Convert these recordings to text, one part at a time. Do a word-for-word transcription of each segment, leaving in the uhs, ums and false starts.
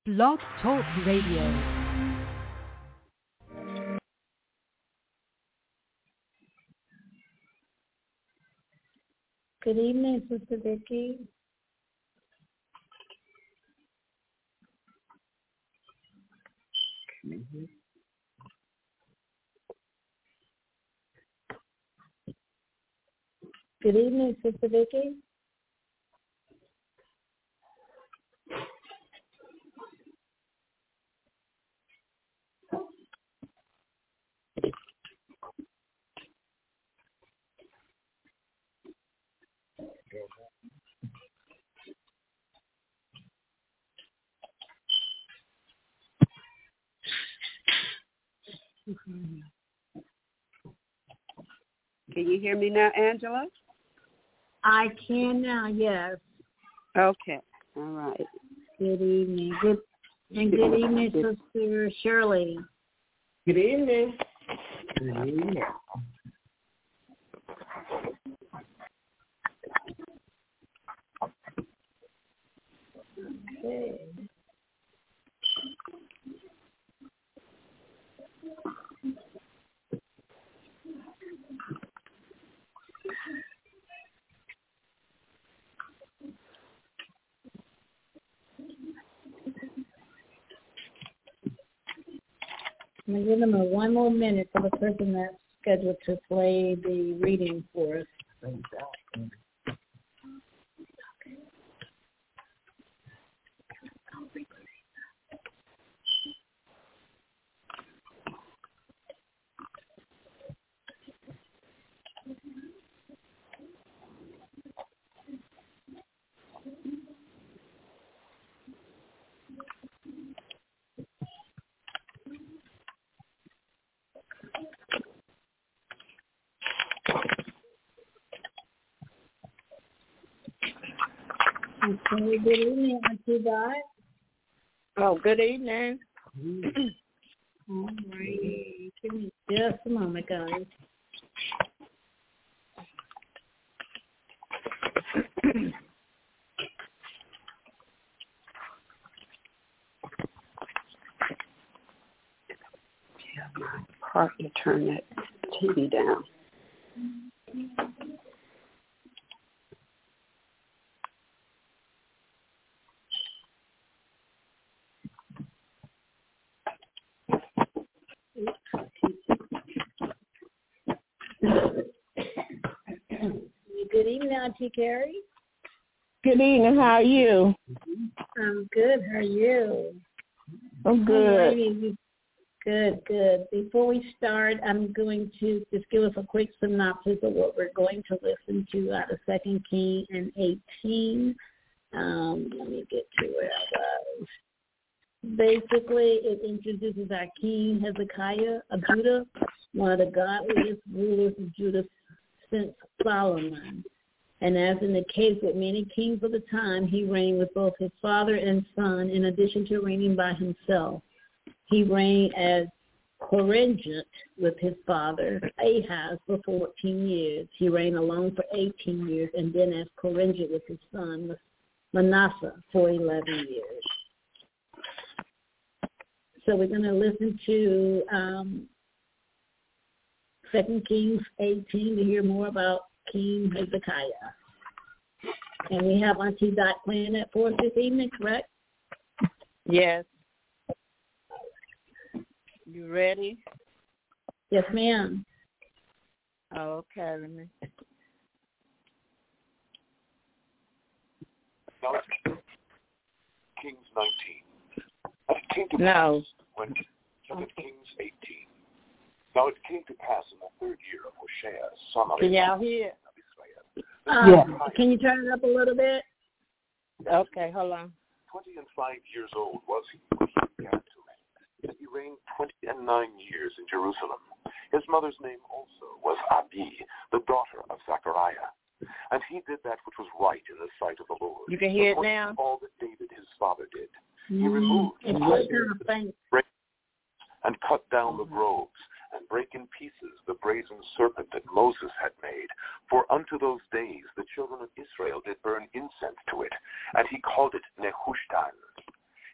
Blog Talk Radio. Good evening, Sister Vicki. Mm-hmm. Good evening, Sister Vicki. Can you hear me now, Angela? I can now, yes. Okay, all right. Good evening. Good and good evening, Sister Shirley. Good evening. Good evening. Okay. I'm going to give them a one more minute for the person that's scheduled to play the reading for us. Okay, good evening, Auntie Dot. Oh, good evening. All righty. Give me just a moment, guys. Hard to turn that T V down. Good evening, Auntie Carrie. Good evening. How are you? I'm good. How are you? I'm good. Alrighty. Good, good. Before we start, I'm going to just give us a quick synopsis of what we're going to listen to out of Second Kings and eighteen. Um, let me get to where I was. Basically, it introduces our king, Hezekiah of Judah, one of the godliest rulers of Judah since Solomon. And as in the case with many kings of the time, he reigned with both his father and son, in addition to reigning by himself. He reigned as co-regent with his father, Ahaz, for fourteen years. He reigned alone for eighteen years, and then as co-regent with his son, Manasseh, for eleven years. So we're going to listen to um, Second Kings eighteen to hear more about King Hezekiah. And we have Auntie Dot playing that for us this evening, correct? Yes. You ready? Yes, ma'am. Okay, let me. Now it's Kings nineteen. And it came to no. pass when Second Kings eighteen. Now it came to pass in the third year of Hoshea, son of Can y'all hear? Uh, yeah. Can you turn it up a little bit? Okay, hold on. Twenty and five years old was he when he began to reign. And he reigned twenty and nine years in Jerusalem. His mother's name also was Abi, the daughter of Zechariah. And he did that which was right in the sight of the Lord. You can hear it now? All that David his father did. He Mm, removed it's the kind of and cut down the groves, and break in pieces the brazen serpent that Moses had made. For unto those days the children of Israel did burn incense to it, and he called it Nehushtan.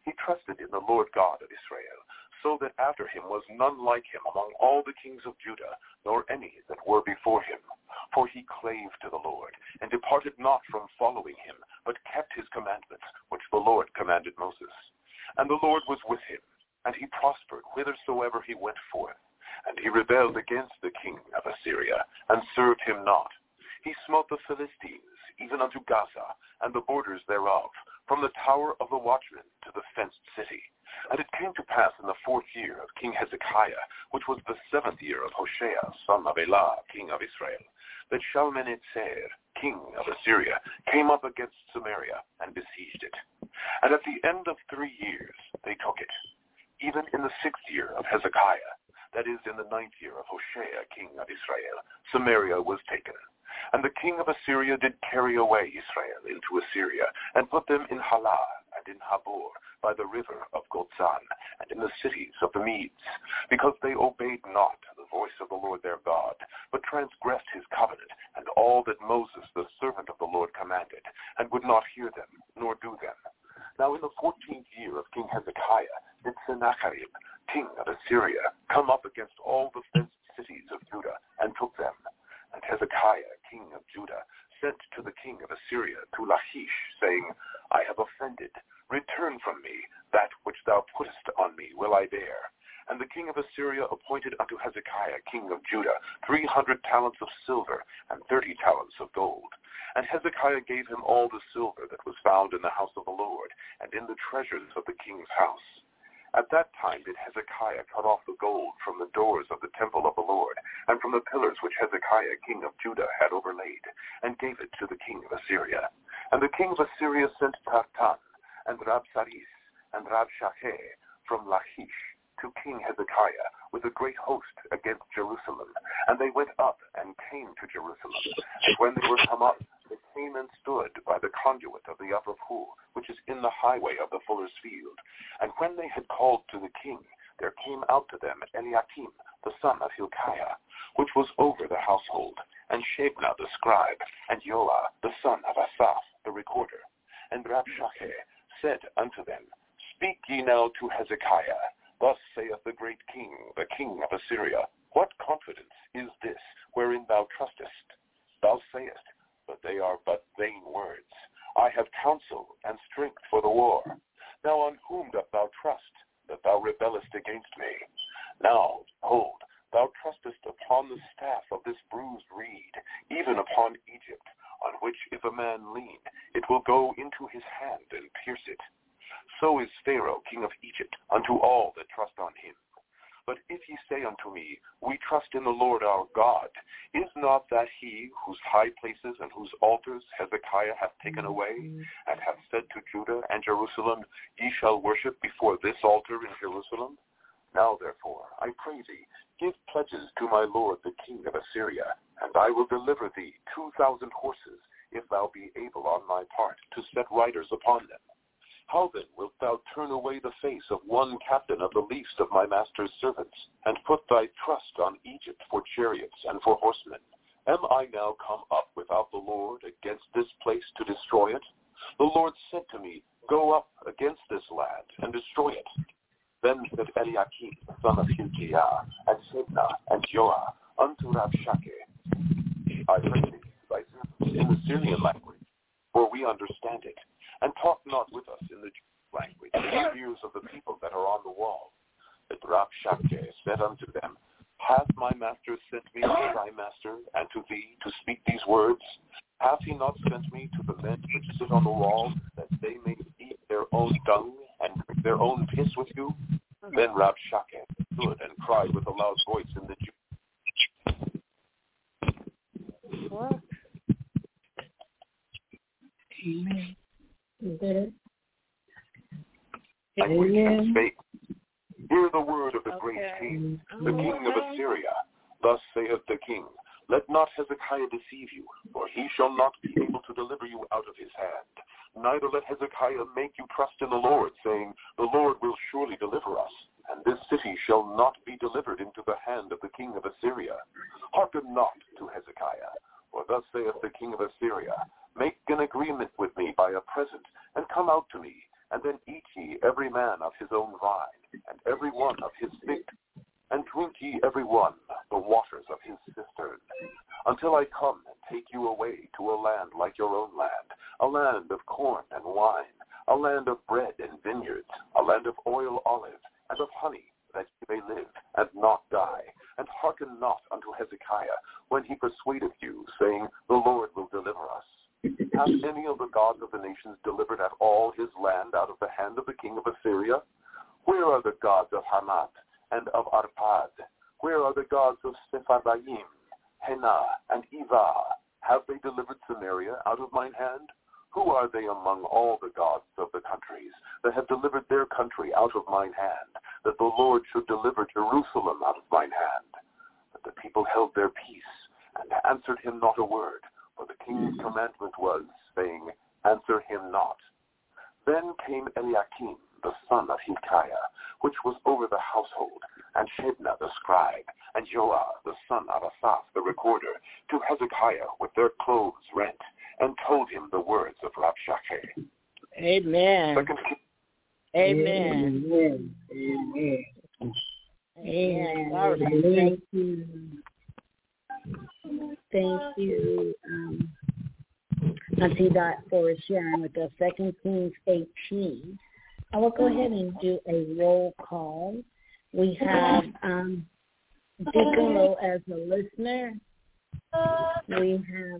He trusted in the Lord God of Israel, so that after him was none like him among all the kings of Judah, nor any that were before him. For he clave to the Lord, and departed not from following him, but kept his commandments, which the Lord commanded Moses. And the Lord was with him, and he prospered whithersoever he went forth. And he rebelled against the king of Assyria, and served him not. He smote the Philistines, even unto Gaza, and the borders thereof, from the tower of the watchmen to the fenced city. And it came to pass in the fourth year of King Hezekiah, which was the seventh year of Hoshea, son of Elah, king of Israel, that Shalmaneser, king of Assyria, came up against Samaria and besieged it. And at the end of three years they took it. Even in the sixth year of Hezekiah, that is, in the ninth year of Hoshea, king of Israel, Samaria was taken. And the king of Assyria did carry away Israel into Assyria, and put them in Halah and in Habor, by the river of Gozan, and in the cities of the Medes, because they obeyed not the voice of the Lord their God, but transgressed his covenant, and all that Moses the servant of the Lord commanded, and would not hear them, nor do them. Now in the fourteenth year of King Hezekiah did Sennacherib, king of Assyria, come up against all the fenced cities of Judah, and took them. And Hezekiah, king of Judah, sent to the king of Assyria to Lachish, saying, I have offended. Return from me. That which thou puttest on me will I bear. And the king of Assyria appointed unto Hezekiah, king of Judah, three hundred talents of silver and thirty talents of gold. And Hezekiah gave him all the silver that was found in the house of the Lord, and in the treasures of the king's house. At that time did Hezekiah cut off the gold from the doors of the temple of the Lord, and from the pillars which Hezekiah king of Judah had overlaid, and gave it to the king of Assyria. And the king of Assyria sent Tartan, and Rabsaris, and Rabshakeh from Lachish to King Hezekiah with a great host against Jerusalem. And they went up and came to Jerusalem. And when they were come up, they came and stood by the conduit of the upper pool, which is in the highway of the fuller's field. And when they had called to the king, there came out to them Eliakim, the son of Hilkiah, which was over the household, and Shebna the scribe, and Joah, the son of Asaph, the recorder. And Rabshakeh said unto them, Speak ye now to Hezekiah. Thus saith the great king, the king of Assyria, What confidence is this wherein thou trustest? Thou sayest, but they are but vain words. I have counsel and strength for the war. Now on whom dost thou trust, that thou rebellest against me? Now, hold, thou trustest upon the staff of this bruised reed, even upon Egypt, on which if a man lean, it will go into his hand and pierce it. So is Pharaoh, king of Egypt, unto all that trust on him. But if ye say unto me, We trust in the Lord our God, is not that he whose high places and whose altars Hezekiah hath taken away, and hath said to Judah and Jerusalem, Ye shall worship before this altar in Jerusalem? Now therefore, I pray thee, give pledges to my lord the king of Assyria, and I will deliver thee two thousand horses, if thou be able on my part to set riders upon them. How then wilt thou turn away the face of one captain of the least of my master's servants, and put thy trust on Egypt for chariots and for horsemen? Am I now come up without the Lord against this place to destroy it? The Lord said to me, Go up against this land and destroy it. Then said Eliakim, son of Hilkiah, and Shebna, and Joah, unto Rabshakeh, I pray thee, thy servants, in the Syrian language, for we understand it, and talk not with us in the Jewish language, in the ears of the people that are on the wall. But Rabshakeh said unto them, Hath my master sent me to thy master, and to thee, to speak these words? Hath he not sent me to the men which sit on the wall, that they may eat their own dung, and drink their own piss with you? Then Rabshakeh stood and cried with a loud voice in the Jews. What? Amen. Good. Language and spake, Hear the word of the Okay. great king, the Oh, king of okay. Assyria. Thus saith the king, Let not Hezekiah deceive you, for he shall not be able to deliver you out of his hand. Neither let Hezekiah make you trust in the Lord, saying, The Lord will surely deliver us, and this city shall not be delivered into the hand of the king of Assyria. Hearken not to Hezekiah, for thus saith the king of Assyria, Make an agreement with me by a present, and come out to me, and then eat ye ye every man of his own vine, and every one of his fig, and drink ye every one the waters of his cistern, until I come and take you away to a land like your own land, a land of corn and wine, a land of bread and vineyards, a land of oil olive, and of honey, that ye may live and not die. And hearken not unto Hezekiah when he persuadeth you, saying, The Lord will deliver us. Hath any of the gods of the nations delivered at all his land out of the hand of the king of Assyria? Where are the gods of Hamath and of Arpad? Where are the gods of Sepharvaim, Hena, and Ivah? Have they delivered Samaria out of mine hand? Who are they among all the gods of the countries that have delivered their country out of mine hand, that the Lord should deliver Jerusalem out of mine hand? But the people held their peace, and answered him not a word, for the king's commandment was, saying, Answer him not. Then came Eliakim, the son of Hilkiah, which was over the household, and Shebna the scribe, and Joah the son of Asaph the recorder, to Hezekiah with their clothes rent, and told him the words of Rabshakeh. Amen. Second, Amen. Amen. Amen. Amen. Amen. Thank you. Thank you, um, Auntie Dot, for sharing with us Second Kings eighteen. I will go ahead and do a roll call. We have um, Deacon Lowe as a listener. We have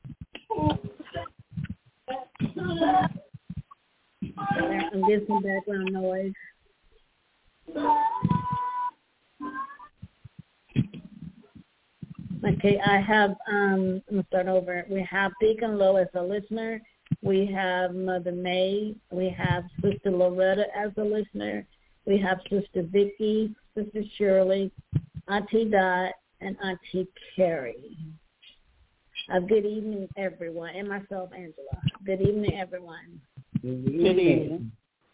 I'm getting some background noise. Okay, I have, um, I'm going to start over. We have Deacon Lowe as a listener. We have Mother May. We have Sister Loretta as a listener. We have Sister Vicky, Sister Shirley, Auntie Dot, and Auntie Carrie. Uh, good evening, everyone, and myself, Angela. Good evening, everyone. Good Good evening.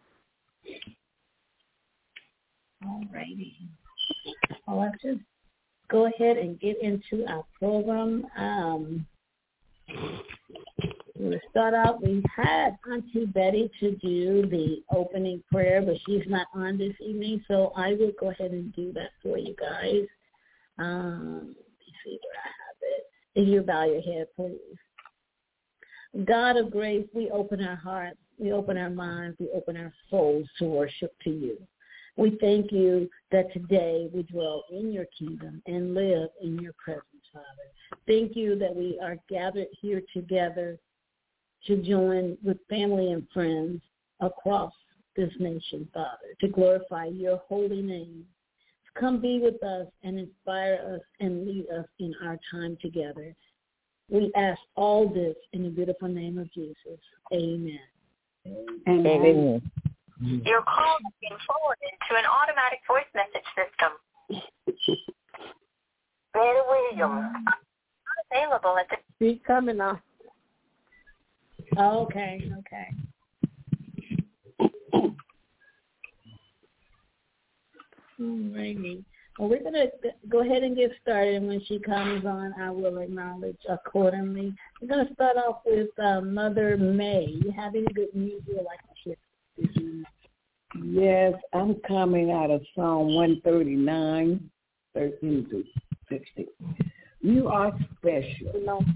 All righty. Well, let's just go ahead and get into our program. Um, we'll start out. We had Auntie Betty to do the opening prayer, but she's not on this evening, so I will go ahead and do that for you guys. Um, let me see where I have it. If you bow your head, please. God of grace, we open our hearts, we open our minds, we open our souls to worship to you. We thank you that today we dwell in your kingdom and live in your presence, Father. Thank you that we are gathered here together to join with family and friends across this nation, Father, to glorify your holy name. Come be with us and inspire us and lead us in our time together. We ask all this in the beautiful name of Jesus. Amen. Amen. Amen. Your call is being forwarded to an automatic voice message system. Betty Williams, not available at the... She's coming on. Oh, okay, okay. Alrighty. Well, we're going to go ahead and get started, and when she comes on, I will acknowledge accordingly. We're going to start off with uh, Mother May. You have any good news you'd like to share? Yes, I'm coming out of Psalm one thirty-nine, thirteen to sixteen. You are special.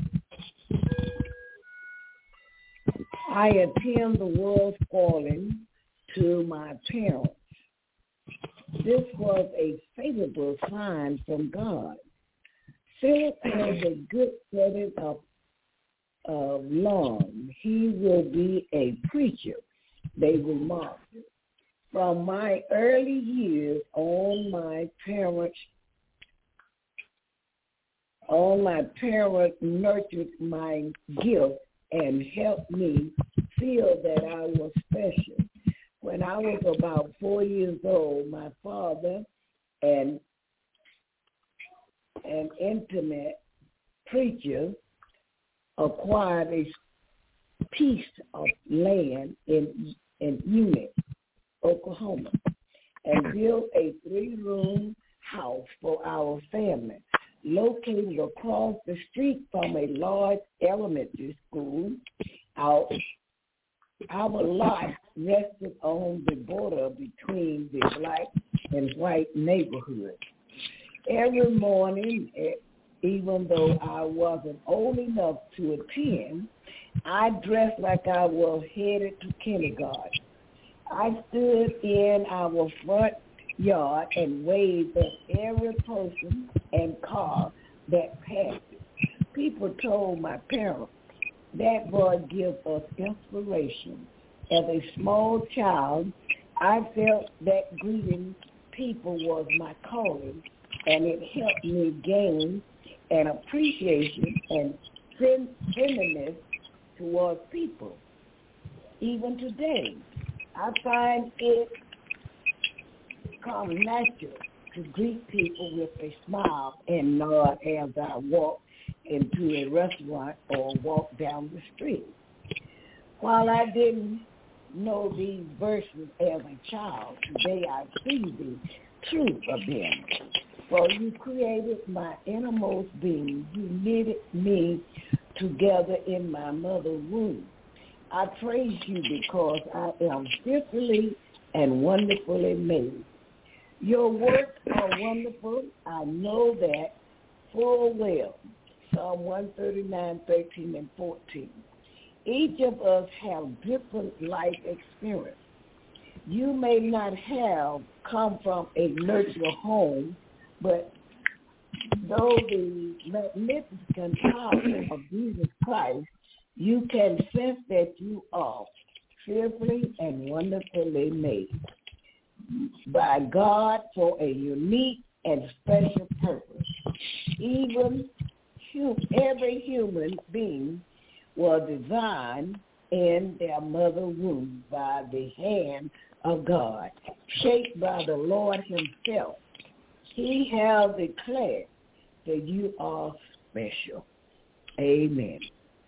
I attend the world's calling to my parents. This was a favorable sign from God. Philip has a good credit of, of lungs. He will be a preacher, they remarked. From my early years on, my parents, on my parents nurtured my gift and helped me feel that I was special. When I was about four years old, my father, an, an intimate preacher, acquired a piece of land in, in Enid, Oklahoma, and built a three-room house for our family, located across the street from a large elementary school. Our, our lot rested on the border between the black and white neighborhood. Every morning, even though I wasn't old enough to attend, I dressed like I was headed to kindergarten. I stood in our front yard and waved at every person and car that passed it. People told my parents, that boy gives us inspiration. As a small child, I felt that greeting people was my calling, and it helped me gain an appreciation and tenderness towards people. Even today, I find it come natural to greet people with a smile and nod as I walk into a restaurant or walk down the street. While I didn't know these verses as a child, today I see the truth of them. For you created my innermost being. You knitted me together in my mother's womb. I praise you because I am fearfully and wonderfully made. Your works are wonderful. I know that full well. Psalm one thirty-nine, thirteen, and fourteen. Each of us have different life experience. You may not have come from a nurturing home, but though the magnificent power of Jesus Christ, you can sense that you are fearfully and wonderfully made by God for a unique and special purpose. Even every human being was designed in their mother womb by the hand of God, shaped by the Lord himself. He has declared that you are special. Amen.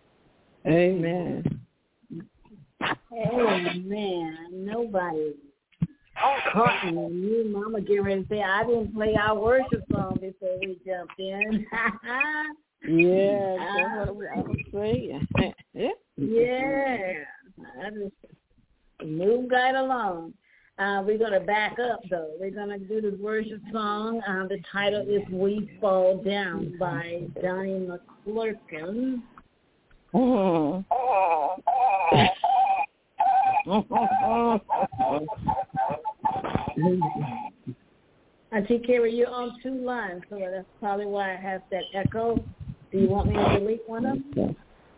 Amen. Amen. Nobody. Courtney, you, Mama, get ready to say, I didn't play our worship song before we jumped in. Yeah, that's what I was saying. Yeah, I just moved right along. Uh, we're going to back up, though. We're going to do this worship song. Uh, the title is We Fall Down by Donnie McClurkin. Mm. Auntie Carrie, you're on two lines, so that's probably why I have that echo. Do you want me to delete one of them?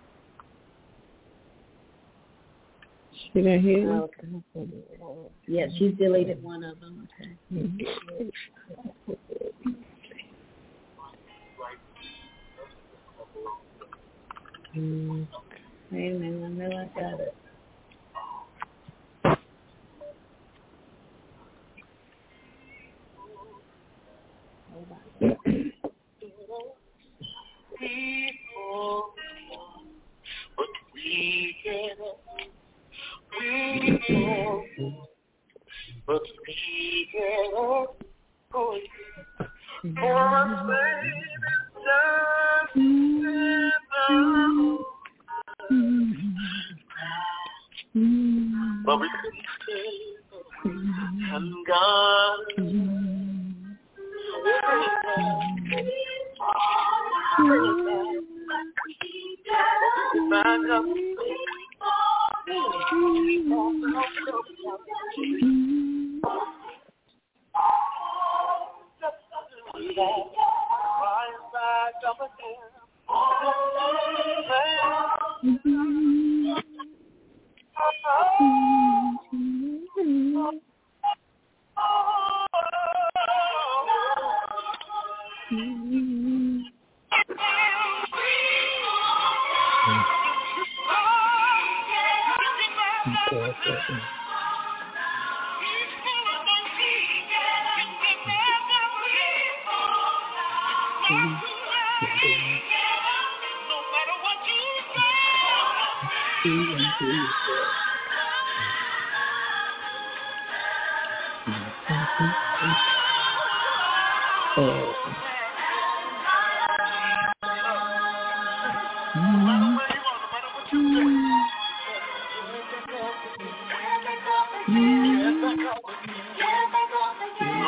She didn't hear you? Okay. Yes, she's deleted one of them. Okay. Mm. Amen. I know I got it. People, but we get up. We fall, but we get up for you. For our faith is but we can and God back up.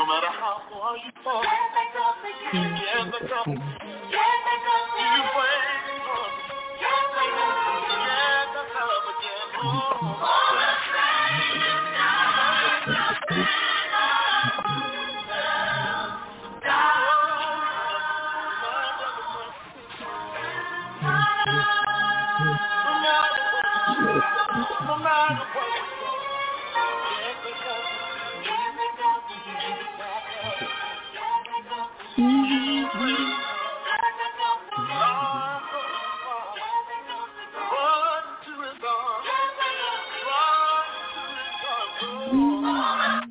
No matter how far you fall, get back up again. Get back up. Get back up again. You wait for me. Get back up again. Get back up again. Oh, all the same. No matter what you do, get back up, get back up, get back up, get back up, get back up, run to his arms, run to his arms,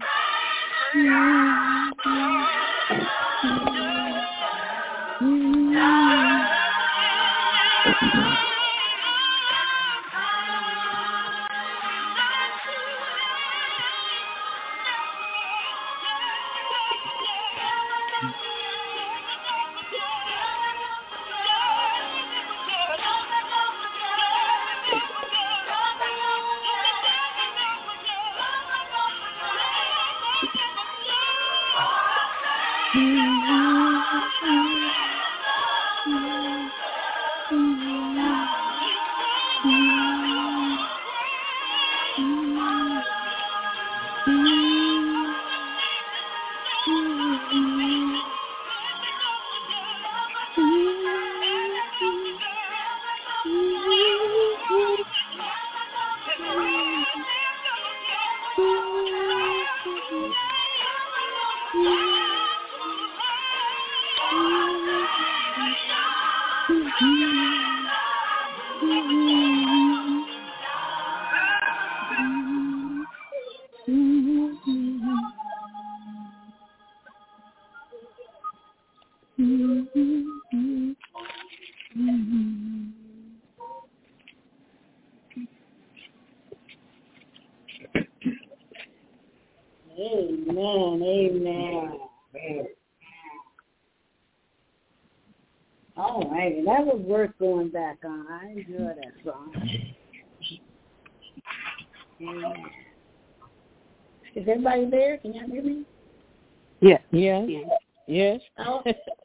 Amen, amen. All right, that was worth going back on. I enjoy that song. Amen. Is everybody there? Can y'all hear me? Yes. Yes. Yes. Oh.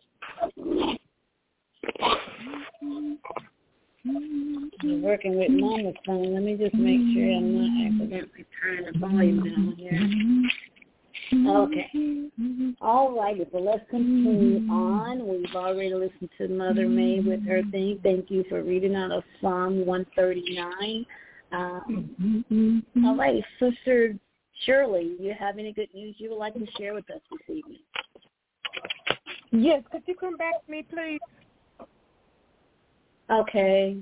I'm working with Mama's phone. Let me just make sure I'm not accidentally turning the volume down here. Okay. All righty, so let's continue on. We've already listened to Mother May with her thing. Thank you for reading out of Psalm one thirty-nine. Um, all right, Sister Shirley, do you have any good news you would like to share with us this evening? Yes, could you come back to me, please? Okay.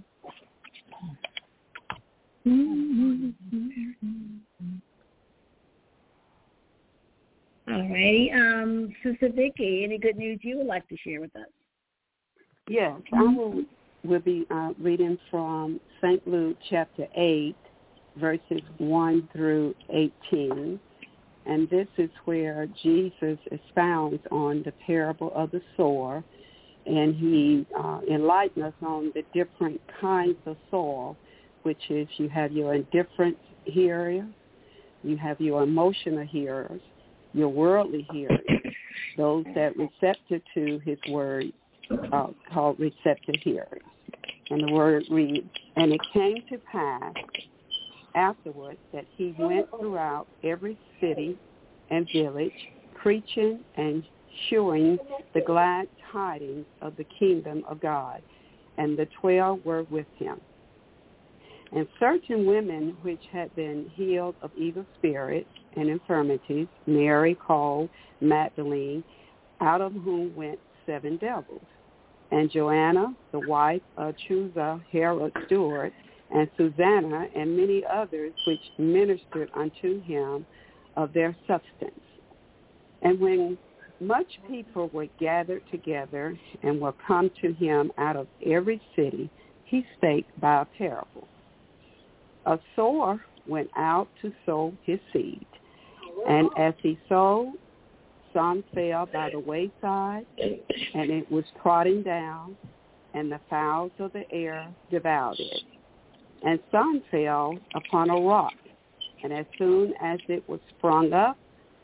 All righty. Um, Sister Vicky, any good news you would like to share with us? Yes, I will, will be uh, reading from Saint Luke chapter eight, verses one through eighteen. And this is where Jesus expounds on the parable of the sower, and he uh, enlightens us on the different kinds of soil, which is you have your indifferent hearers, you have your emotional hearers, your worldly hearers, those that receptive to his word, uh, called receptive hearers. And the word reads, and it came to pass afterwards that he went throughout every city and village, preaching and shewing the glad tidings of the kingdom of God. And the twelve were with him. And certain women which had been healed of evil spirits and infirmities, Mary called Magdalene, out of whom went seven devils, and Joanna, the wife of Chuza, Herod's steward, and Susanna, and many others which ministered unto him of their substance. And when much people were gathered together and were come to him out of every city, he spake by a parable. A sower went out to sow his seed, and as he sowed, some fell by the wayside, and it was trodden down, and the fowls of the air devoured it. And some fell upon a rock, and as soon as it was sprung up,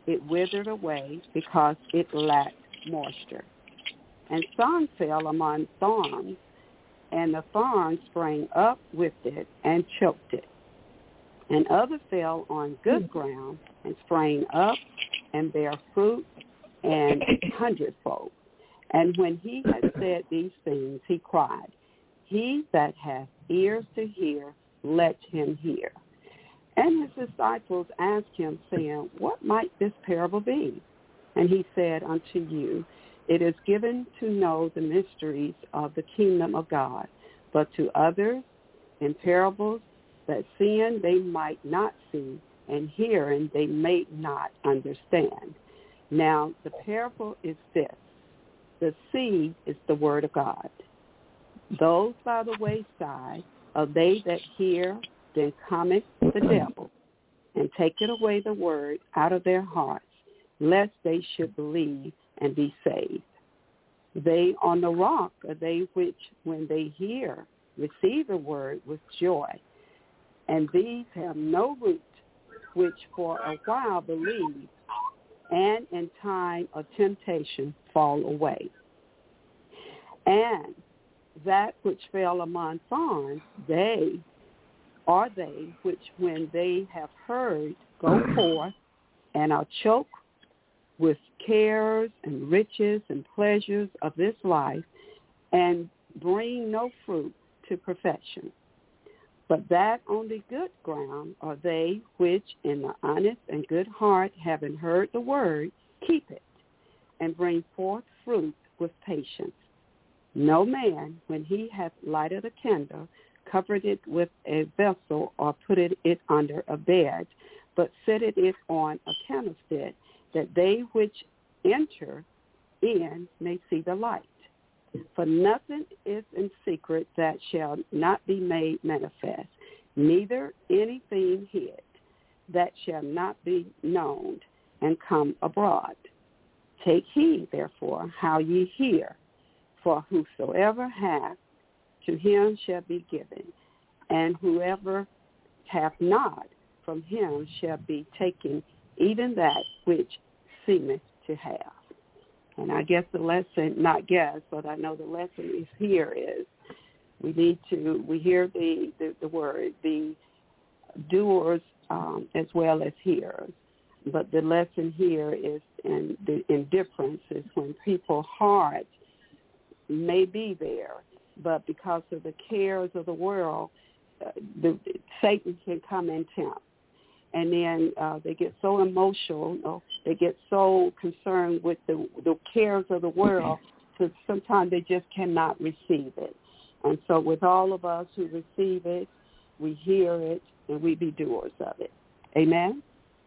it withered away because it lacked moisture. And some fell among thorns, and the thorns sprang up with it and choked it. And others fell on good ground and sprang up and bare fruit and hundredfold. And when he had said these things, he cried, He that hath ears to hear, let him hear. And his disciples asked him, saying, What might this parable be? And he said unto you, It is given to know the mysteries of the kingdom of God, but to others in parables, that seeing they might not see, and hearing they may not understand. Now the parable is this. The seed is the word of God. Those by the wayside are they that hear, then cometh the devil, and taketh away the word out of their hearts, lest they should believe and be saved. They on the rock are they which, when they hear, receive the word with joy. And these have no root, which for a while believe, and in time of temptation fall away. And that which fell among thorns, they are they which, when they have heard, go forth and are choked with cares and riches and pleasures of this life, and bring no fruit to perfection. But that on the good ground are they which in the honest and good heart, having heard the word, keep it, and bring forth fruit with patience. No man, when he hath lighted a candle, covered it with a vessel, or put it under a bed, but setteth it on a candlestick, that they which enter in may see the light. For nothing is in secret that shall not be made manifest, neither anything hid that shall not be known and come abroad. Take heed, therefore, how ye hear, for whosoever hath, to him shall be given, and whoever hath not, from him shall be taken even that which seemeth to have. And I guess the lesson, not guess, but I know the lesson is here is we need to, we hear the, the, the word, the doers um, as well as hearers. But the lesson here is in the indifference is when people's hearts may be there, but because of the cares of the world, uh, the, Satan can come and tempt. And then uh, they get so emotional, you know, they get so concerned with the, the cares of the world, so sometimes they just cannot receive it. And so with all of us who receive it, we hear it, and we be doers of it. Amen?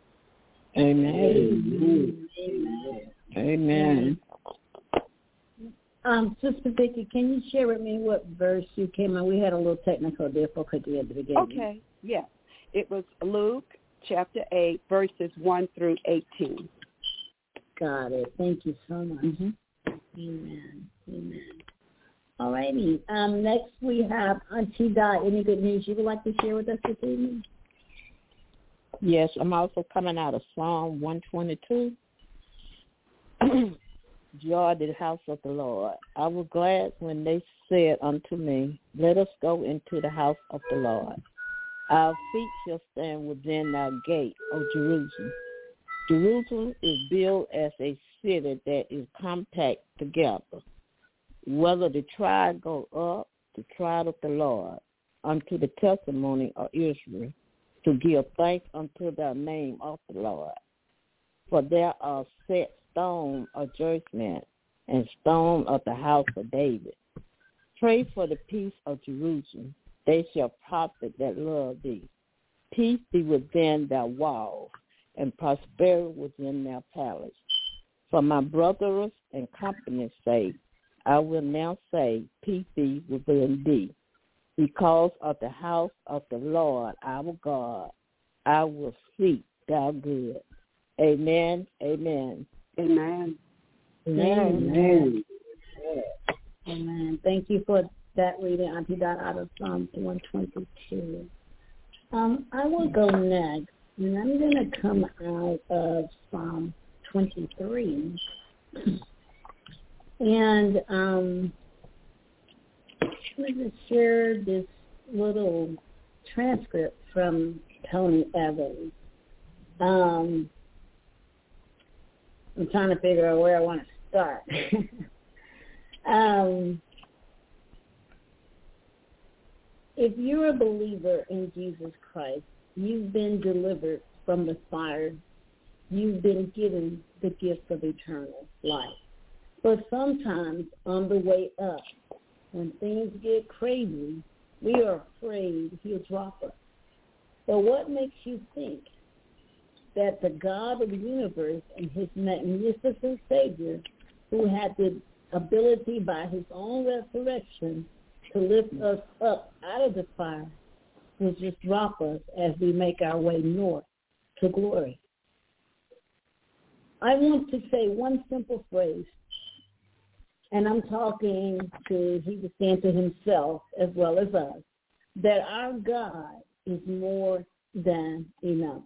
Amen. Amen. Amen. Um, Sister Vicki, can you share with me what verse you came on? We had a little technical difficulty at the beginning. Okay, yes. It was Luke chapter eight, verses one through eighteen. Got it. Thank you so much. Mm-hmm. Amen. Amen. All righty. Um, next we have Auntie Dot. Any good news you would like to share with us this evening? Yes, I'm also coming out of Psalm one twenty-two. Joy to the house of the Lord. I was glad when they said unto me, Let us go into the house of the Lord. Our feet shall stand within thy gate, O Jerusalem. Jerusalem is built as a city that is compact together. Whether the tribe go up, the tribe of the Lord, unto the testimony of Israel, to give thanks unto the name of the Lord. For there are set stone of judgment and stone of the house of David. Pray for the peace of Jerusalem. They shall profit that love thee. Peace be within their walls, and prosperity within their palace. For my brothers and company's sake, I will now say, peace be within thee. Because of the house of the Lord our God, I will seek thy good. Amen. Amen. Amen. Amen. Amen. Amen. Thank you for that reading, Auntie Dot, out of Psalm one twenty-two. Um, I will go next. And I'm going to come out of Psalm twenty-three. And um, let me share this little transcript from Tony Evans. Um, I'm trying to figure out where I want to start. um, if you're a believer in Jesus Christ, you've been delivered from the fire. You've been given the gift of eternal life. But sometimes on the way up, when things get crazy, we are afraid he'll drop us. But what makes you think that the God of the universe and his magnificent Savior, who had the ability by his own resurrection to lift us up out of the fire, will just drop us as we make our way north to glory? I want to say one simple phrase, and I'm talking to, he was saying to himself as well as us, that our God is more than enough.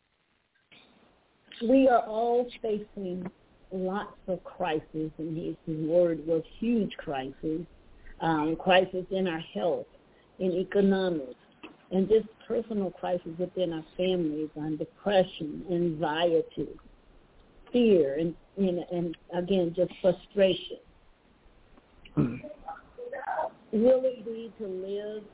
We are all facing lots of crises, and his, his word was huge crisis, um, crisis in our health, in economics, and just personal crisis within our families, on depression, anxiety, fear, and, and, and again, just frustration. Will it be to live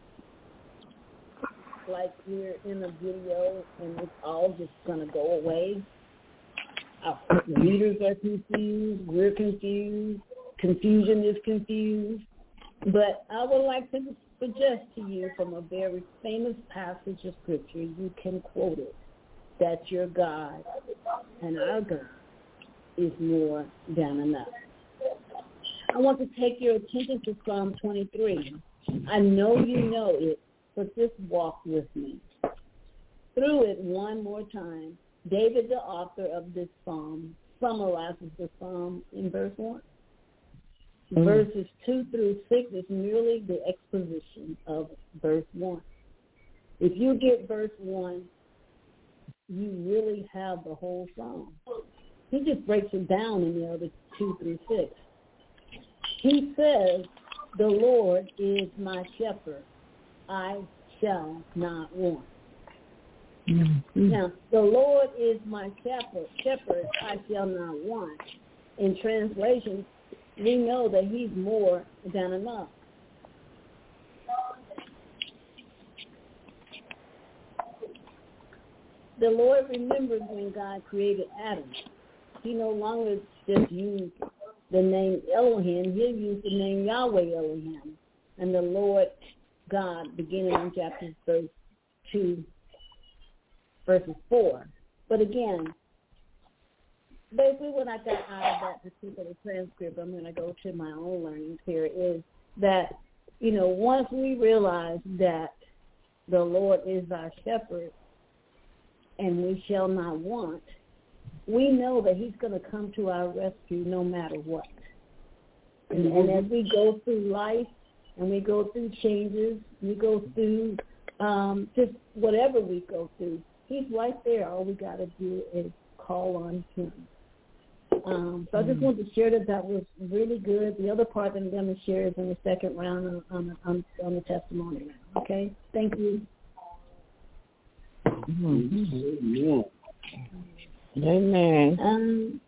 like we're in a video and it's all just going to go away? Our leaders are confused. We're confused. Confusion is confused. But I would like to suggest to you from a very famous passage of Scripture, you can quote it, that your God and our God is more than enough. I want to take your attention to Psalm twenty-three. I know you know it, but just walk with me through it one more time. David, the author of this psalm, summarizes the psalm in verse one. Mm. Verses two through six is merely the exposition of verse one. If you get verse one, you really have the whole psalm. He just breaks it down in the other two through six. He says, the Lord is my shepherd. I shall not want. Mm-hmm. Now, the Lord is my shepherd. Shepherd, I shall not want. In translation, we know that he's more than enough. The Lord remembered when God created Adam. He no longer just used the name Elohim. He'll use the name Yahweh Elohim. And the Lord God, beginning in chapter two, verses four. But again, basically what I got out of that particular transcript, I'm going to go to my own learnings here, is that, you know, once we realize that the Lord is our shepherd and we shall not want, we know that he's going to come to our rescue no matter what. And, and as we go through life and we go through changes, we go through um, just whatever we go through, he's right there. All we got to do is call on him. Um, so I just wanted to share that that was really good. The other part that I'm going to share is in the second round on, on, on, on the testimony round. Okay? Thank you. Mm-hmm. Amen. Um,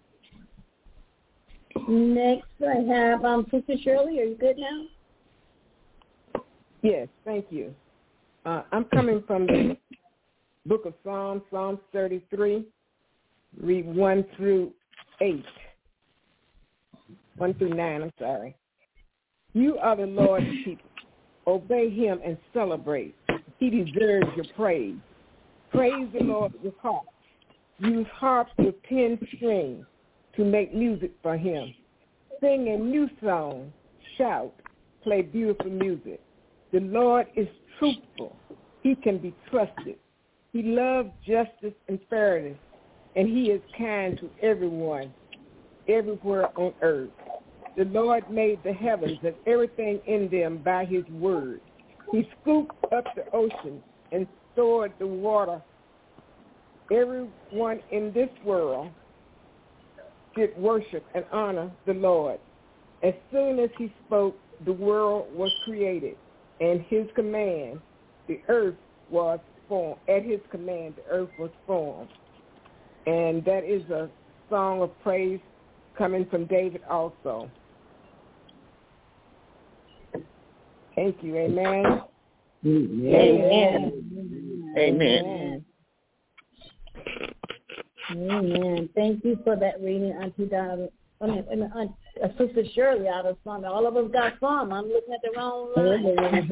next I have um, Sister Shirley. Are you good now? Yes, thank you. Uh, I'm coming from the book of Psalms, Psalms thirty-three, read one through eight. one through nine, I'm sorry. You are the Lord's people. Obey him and celebrate. He deserves your praise. Praise the Lord with harps. Use harps with ten strings to make music for him. Sing a new song. Shout. Play beautiful music. The Lord is truthful. He can be trusted. He loves justice and fairness, and he is kind to everyone, everywhere on earth. The Lord made the heavens and everything in them by his word. He scooped up the ocean and stored the water everyone in this world should worship and honor the Lord. As soon as he spoke, the world was created, and his command, the earth was formed. At his command, the earth was formed. And that is a song of praise coming from David also. Thank you. Amen. Amen. Amen. Amen. Amen. Thank you for that reading, Auntie Donna. I mean, I mean Aunt, uh, Sister Shirley out of Psalm. All of us got Psalm. I'm looking at the wrong line.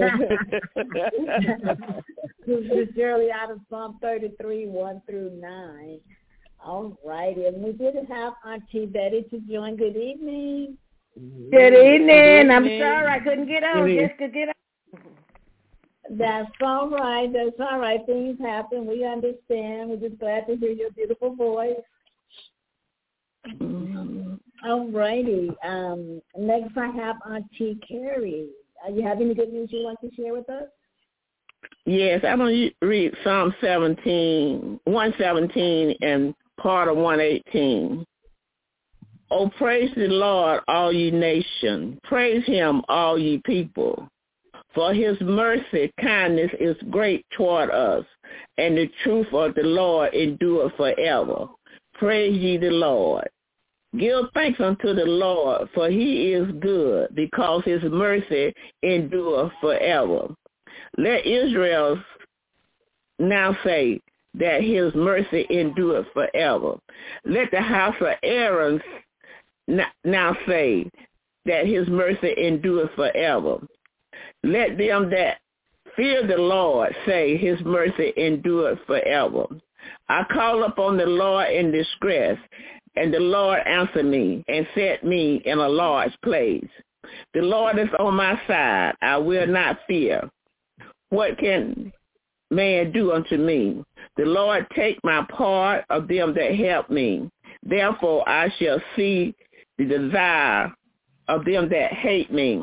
Sister Shirley out of Psalm thirty-three, one through nine. All righty. And we did have Auntie Betty to join. Good evening. Good evening. I'm sorry I couldn't get on. Just to get on. That's all right. That's all right. Things happen. We understand. We're just glad to hear your beautiful voice. Mm-hmm. All righty. Um, next I have Auntie Carrie. Uh, you have any good news you want to share with us? Yes, I'm going to read Psalm seventeen, one seventeen and part of one eighteen. Oh, praise the Lord, all ye nations. Praise him, all ye people. For his mercy, kindness is great toward us, and the truth of the Lord endureth forever. Praise ye the Lord. Give thanks unto the Lord, for he is good, because his mercy endureth forever. Let Israel now say that his mercy endureth forever. Let the house of Aaron now say that his mercy endureth forever. Let them that fear the Lord say his mercy endureth forever. I call upon the Lord in distress, and the Lord answered me and set me in a large place. The Lord is on my side. I will not fear. What can man do unto me? The Lord take my part of them that help me. Therefore I shall see the desire of them that hate me.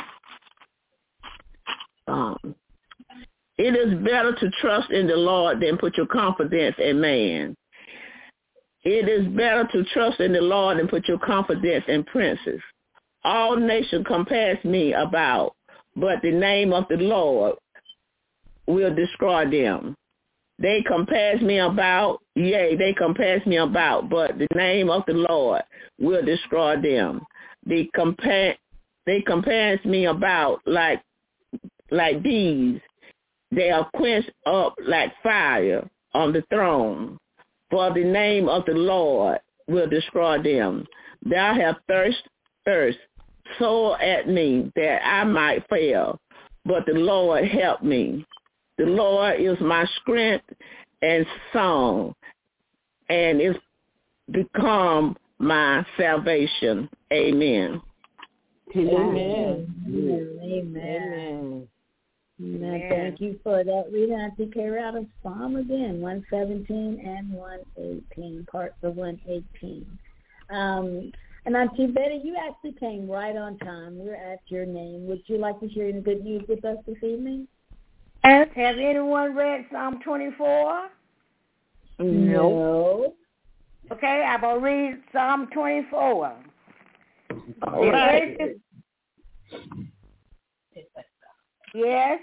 Um, it is better to trust in the Lord than put your confidence in man. It is better to trust in the Lord than put your confidence in princes. All nations compass me about, but the name of the Lord will destroy them. They compass me about, yea, they compass me about, but the name of the Lord will destroy them. They compass, they compass me about like like bees. They are quenched up like fire on the throne. For the name of the Lord will destroy them. Thou hast thirst, thirst, sore at me that I might fail, but the Lord helped me. The Lord is my strength and song, and is become my salvation. Amen. Amen. Amen. Amen. Amen. Amen. Thank you for that reading. Auntie Carrie out of Psalm again, one seventeen and one eighteen, parts of one eighteen. Um, and Auntie Betty, you actually came right on time. We're at your name. Would you like to share any good news with us this evening? Has anyone read Psalm twenty-four? No. Okay, I'm going to read Psalm twenty-four. All right. Yes.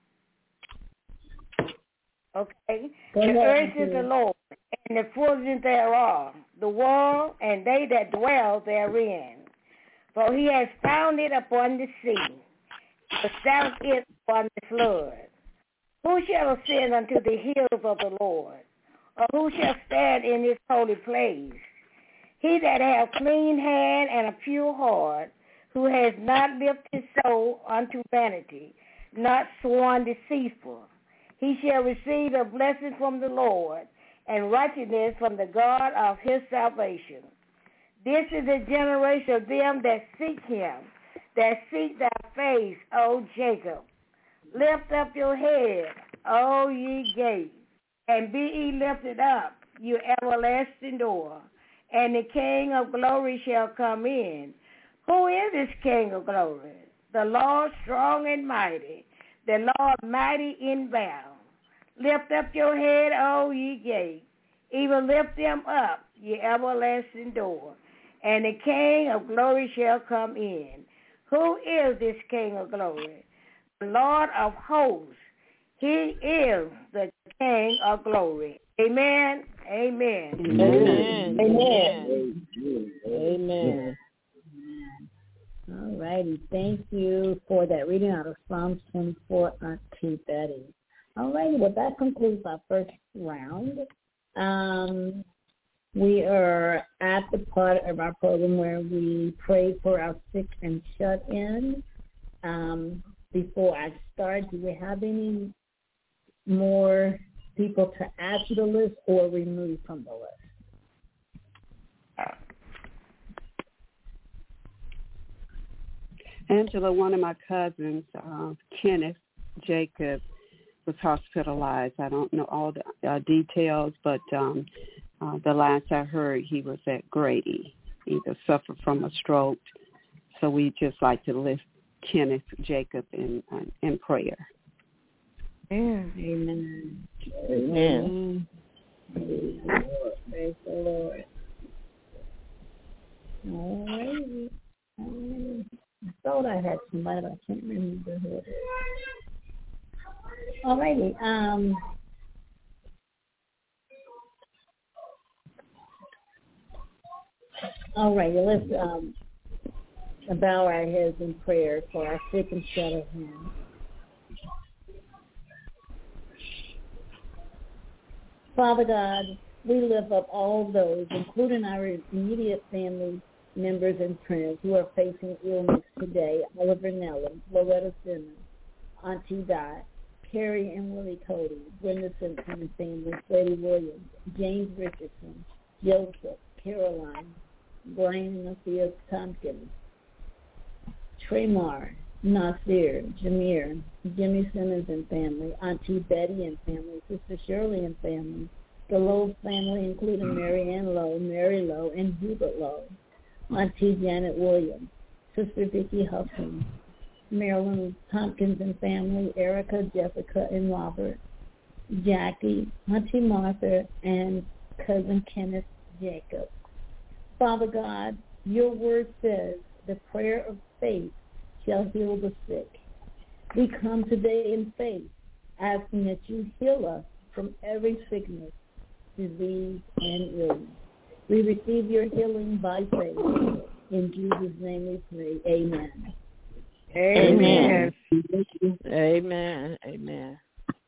Okay. Go the ahead, earth is the Lord, and the fullness thereof, the world, and they that dwell therein. For he has founded upon the sea, established it upon the flood. Who shall ascend unto the hills of the Lord? Or who shall stand in his holy place? He that hath clean hand and a pure heart, who has not lifted his soul unto vanity, not sworn deceitful. He shall receive a blessing from the Lord, and righteousness from the God of his salvation. This is the generation of them that seek him, that seek thy face, O Jacob. Lift up your head, O ye gates, and be ye lifted up, you everlasting door, and the King of glory shall come in. Who is this King of glory? The Lord strong and mighty, the Lord mighty in battle. Lift up your head, O ye gates, even lift them up, ye everlasting door. And the King of glory shall come in. Who is this King of glory? The Lord of hosts. He is the King of glory. Amen. Amen. Amen. Amen. Amen. All righty. Thank you for that reading out of Psalms twenty-four, Auntie Betty. All righty. Well, that concludes our first round. Um, we are at the part of our program where we pray for our sick and shut in. Um, before I start, do we have any more people to add to the list or remove from the list? Angela, one of my cousins, uh, Kenneth Jacob, was hospitalized. I don't know all the uh, details, but um, uh, the last I heard, he was at Grady. He either suffered from a stroke. So we just like to lift Kenneth Jacob in uh, in prayer. Amen. Amen. Amen. Praise the Lord. Praise the Lord. All righty. All righty. I thought I had somebody, but I can't remember who it is. All righty. Um, all righty. Let's um, bow our heads in prayer for our sick and shut in. Father God, we lift up all those, including our immediate family members and friends who are facing illness today. Oliver Nellis, Loretta Simmons, Auntie Dot, Carrie and Willie Cody, Brenda Simpson and family, Freddie Williams, James Richardson, Joseph, Caroline, Brian and Sophia Tompkins, Tremar, Nasir, Jameer, Jimmy Simmons and family, Auntie Betty and family, Sister Shirley and family, the Lowe family, including Mary Ann Lowe, Mary Lowe, and Hubert Lowe, Auntie Janet Williams, Sister Vicki Huffman, Marilyn Tompkins and family, Erica, Jessica, and Robert, Jackie, Auntie Martha, and Cousin Kenneth Jacob. Father God, your word says the prayer of faith shall heal the sick. We come today in faith, asking that you heal us from every sickness, disease, and illness. We receive your healing by faith. In Jesus' name we pray. Amen. Amen. Amen. Amen.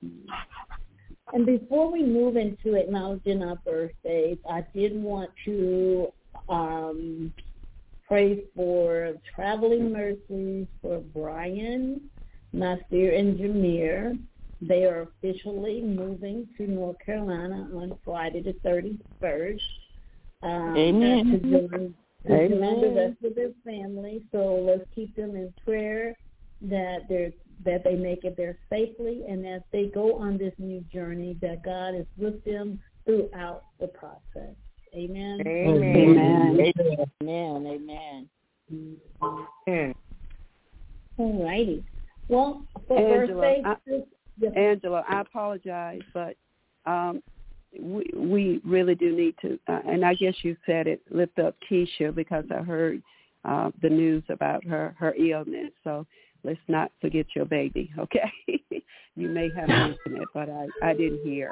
And before we move into acknowledging our birthdays, I did want to um, pray for traveling mercies for Brian, Nasir, and Jameer. They are officially moving to North Carolina on Friday the thirty-first. Um, Amen. To join, to Amen. join the rest of their family. So let's keep them in prayer that they're that they make it there safely, and as they go on this new journey, that God is with them throughout the process. Amen. Amen. Amen. Amen. Amen. All righty. Well, for Angela, birthday, I, yes. Angela, I apologize, but um, we we really do need to, uh, and I guess you said it, lift up Keisha, because I heard uh, the news about her, her illness. So let's not forget your baby, okay? You may have mentioned it, but I, I didn't hear.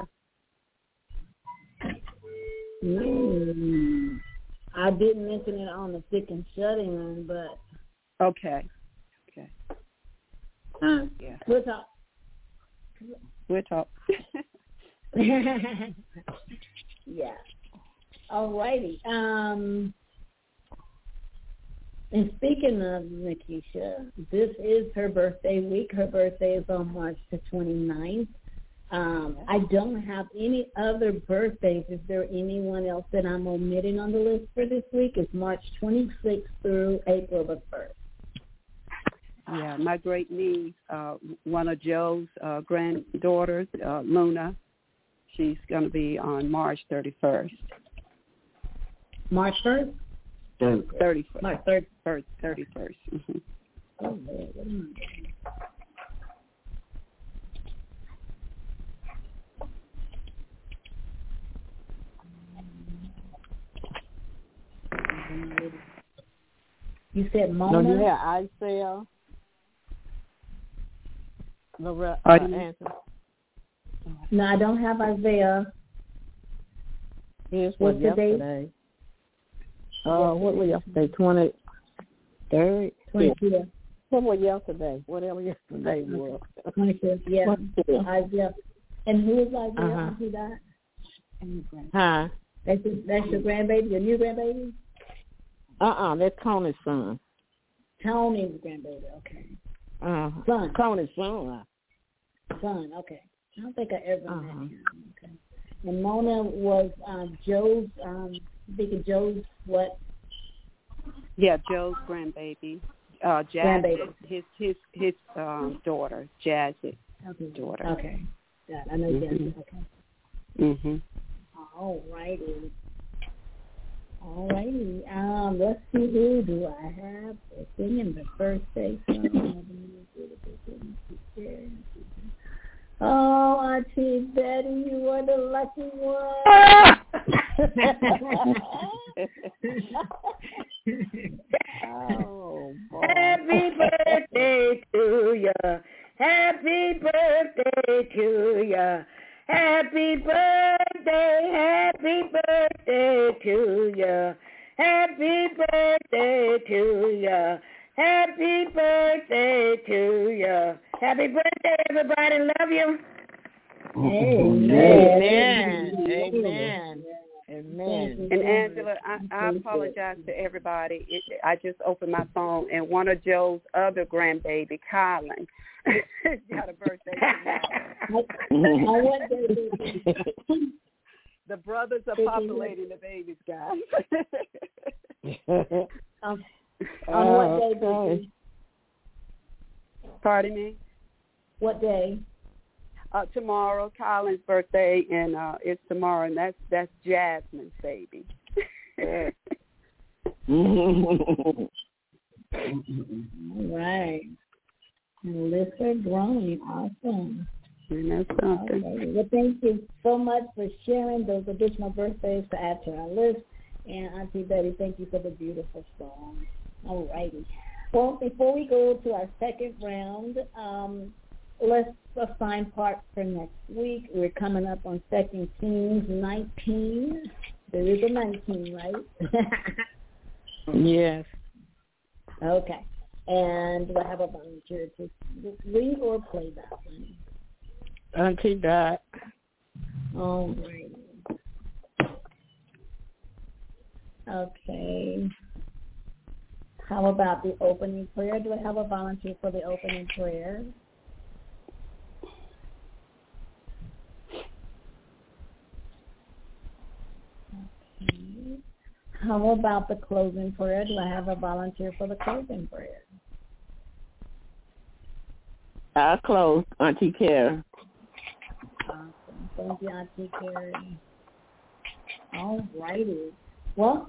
Mm. I didn't mention it on the sick and shut-in, but... Okay. Okay. Huh. Yeah. We'll talk. We'll talk. Yeah. All righty. Um, and speaking of Nikisha, this is her birthday week. Her birthday is on March the twenty-ninth. Um, I don't have any other birthdays. Is there anyone else that I'm omitting on the list for this week? It's March twenty-sixth through April the first. Yeah, my great niece, uh, one of Joe's uh, granddaughters, uh, Luna, she's going to be on March thirty-first. March first? thirty-first. March third. thirty-first. Mm-hmm. Oh, man, what am I doing? You said Mona? No, you have Isaiah. Loretta, uh, answer. No, I don't have Isaiah. Here's what yesterday. Uh, what was yesterday? twenty-third? twenty-fifth. What was yesterday? Whatever yesterday was. twenty-fifth, yeah. Isaiah. And who is Isaiah? Uh-huh. Who that? Huh? That's your, that's your grandbaby, your new grandbaby? Uh-uh, that's Tony's son. Tony's grandbaby, okay. Uh-huh. Son. Tony's son. Son, okay. I don't think I ever uh-huh. met him. Okay. And Mona was um, Joe's, um, I think of Joe's what? Yeah, Joe's grandbaby. Uh, Jazz, his his his um, daughter, Jazz's okay. daughter. Okay. Yeah, I know mm-hmm. Jazz. Okay. Mhm. All righty. All righty. Um, let's see, who do I have singing the first day song? Oh, Auntie Betty, you are the lucky one. Oh, boy. Happy birthday to ya. Happy birthday to ya. Happy birthday, happy birthday to ya. Happy birthday to ya. Happy birthday to ya. Happy birthday, everybody. Love you. Amen. Amen. Amen. Amen. And Angela, I, I apologize to everybody. It, I just opened my phone, and one of Joe's other grandbaby, Colin, got a birthday tomorrow. The brothers are populating the babies, guys. um, on what day, baby? Pardon me? What day? Uh, tomorrow, Colin's birthday, and uh, it's tomorrow, and that's that's Jasmine's baby. All right. Melissa growing, awesome. And that's something. Okay. Well, thank you so much for sharing those additional birthdays to add to our list. And Auntie Betty, thank you for the beautiful song. All righty. Well, before we go to our second round, um, let's assign parts for next week. We're coming up on Second Kings nineteen. There is a nineteen, right? Yes. Okay. And do I have a volunteer to read or play that one? Auntie Dot. All right. Okay. How about the opening prayer? Do I have a volunteer for the opening prayer? Okay. How about the closing prayer? Do I have a volunteer for the closing prayer? I'll close, Auntie Carrie. Awesome. Thank you, Auntie Carrie. All righty. Well,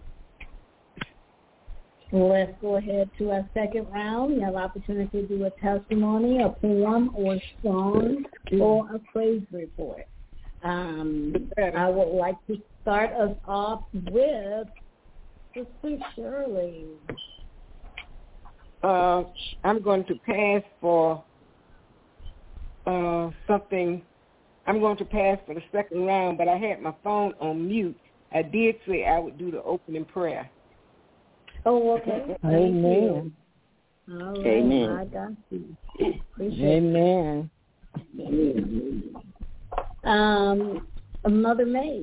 let's go ahead to our second round. You have opportunity to do a testimony, a poem, or a song, or a praise report. Um, I would like to start us off with Sister Shirley. Uh, I'm going to pass for uh, something. I'm going to pass for the second round, but I had my phone on mute. I did say I would do the opening prayer. Oh, okay. Amen. All right. Amen. I got you. Appreciate Amen. it. Um, Mother May.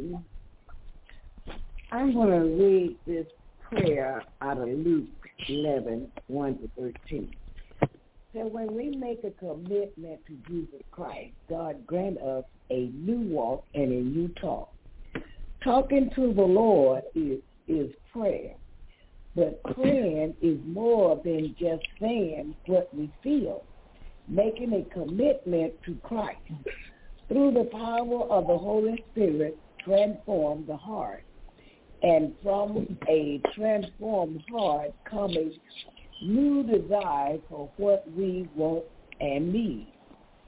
I'm going to read this prayer out of Luke eleven, one to thirteen. So when we make a commitment to Jesus Christ, God grant us a new walk and a new talk. Talking to the Lord is, is prayer. But praying is more than just saying what we feel, making a commitment to Christ. Through the power of the Holy Spirit, transform the heart. And from a transformed heart comes new desire for what we want and need.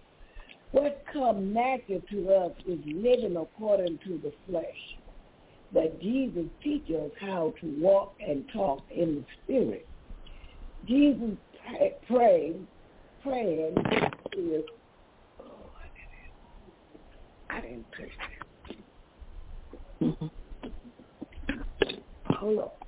What comes natural to us is living according to the flesh. that Jesus teaches us how to walk and talk in the Spirit. Jesus prayed, praying is, oh, I didn't touch that. Mm-hmm. Hold on.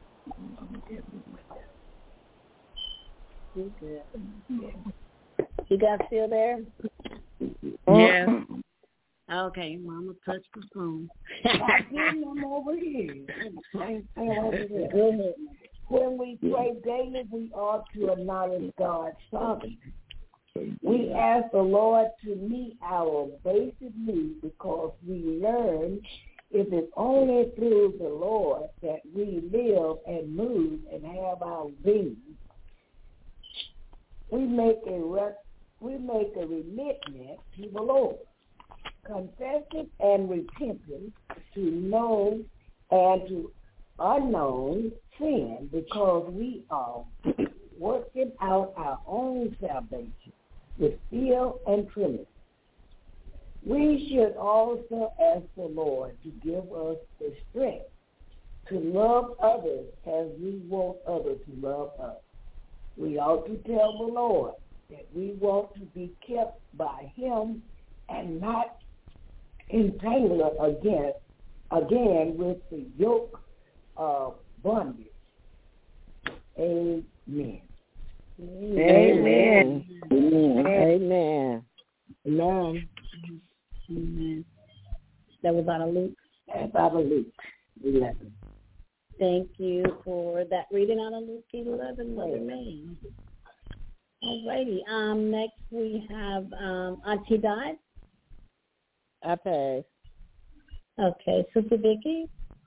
You good? You guys still there? Yeah. Okay, Mama touched the phone. I didn't come over here. I over here. Go ahead. When we pray daily, we ought to acknowledge God's sovereignty. We ask the Lord to meet our basic needs because we learn it is only through the Lord that we live and move and have our being. We make a rec- we make a remitment to the Lord, confessing and repenting to know and to unknown sin because we are working out our own salvation with fear and trembling. We should also ask the Lord to give us the strength to love others as we want others to love us. We ought to tell the Lord that we want to be kept by him and not entangled again, again with the yoke of bondage. Amen. Amen. Amen. Amen. Amen. Amen. That was out of Luke. That's out of Luke eleven. Thank you for that reading out of Luke eleven, Mother May. All righty. Um, next we have um, Auntie Dot. I pass. Okay, Sister Vicki.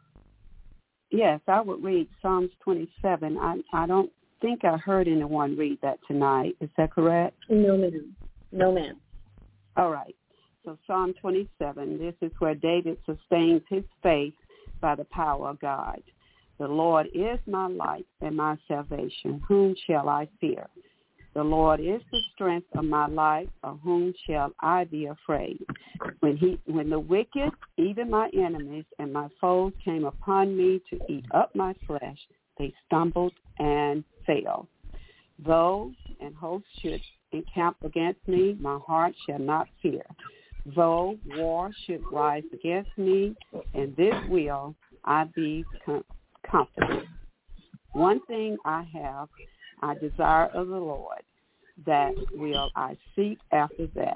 Yes, I would read Psalms twenty-seven. I, I don't think I heard anyone read that tonight. Is that correct? No, ma'am. No, ma'am. All right. So Psalm twenty-seven, this is where David sustains his faith by the power of God. The Lord is my light and my salvation. Whom shall I fear? The Lord is the strength of my life. Of whom shall I be afraid? When he, when the wicked, even my enemies and my foes, came upon me to eat up my flesh, they stumbled and fell. Though an host should encamp against me, my heart shall not fear. Though war should rise against me, in this will I be com- confident. One thing I have, I desire of the Lord, that will I seek after that.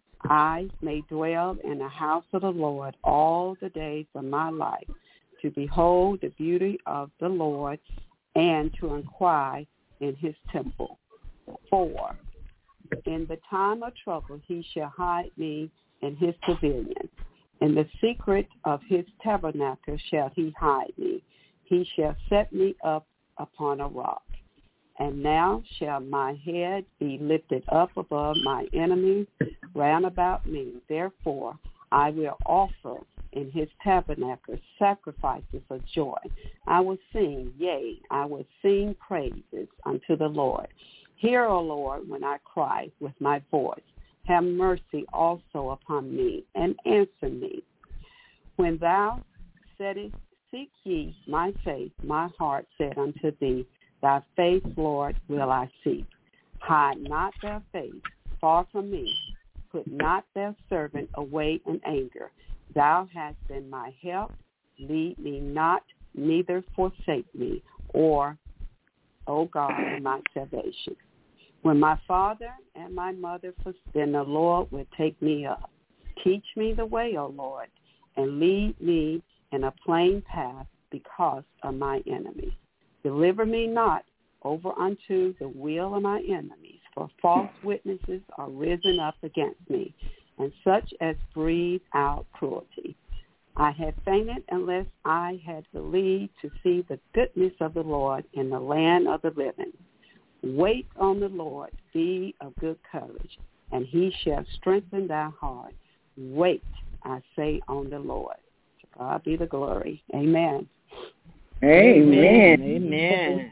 I may dwell in the house of the Lord all the days of my life, to behold the beauty of the Lord and to inquire in his temple. Four, in the time of trouble he shall hide me in his pavilion. In the secret of his tabernacle shall he hide me. He shall set me up upon a rock. And now shall my head be lifted up above my enemies round about me. Therefore I will offer in his tabernacle sacrifices of joy. I will sing, yea, I will sing praises unto the Lord. Hear, O Lord, when I cry with my voice. Have mercy also upon me, and answer me. When thou saidst, seek ye my face, my heart said unto thee, thy face, Lord, will I seek. Hide not thy face far from me. Put not thy servant away in anger. Thou hast been my help. Lead me not, neither forsake me, or, O God, in my salvation. When my father and my mother forsake, then the Lord will take me up. Teach me the way, O Lord, and lead me in a plain path because of my enemies. Deliver me not over unto the will of my enemies, for false witnesses are risen up against me, and such as breathe out cruelty. I had fainted unless I had believed to see the goodness of the Lord in the land of the living. Wait on the Lord, be of good courage, and he shall strengthen thy heart. Wait, I say, on the Lord. To God be the glory. Amen. Amen. Amen.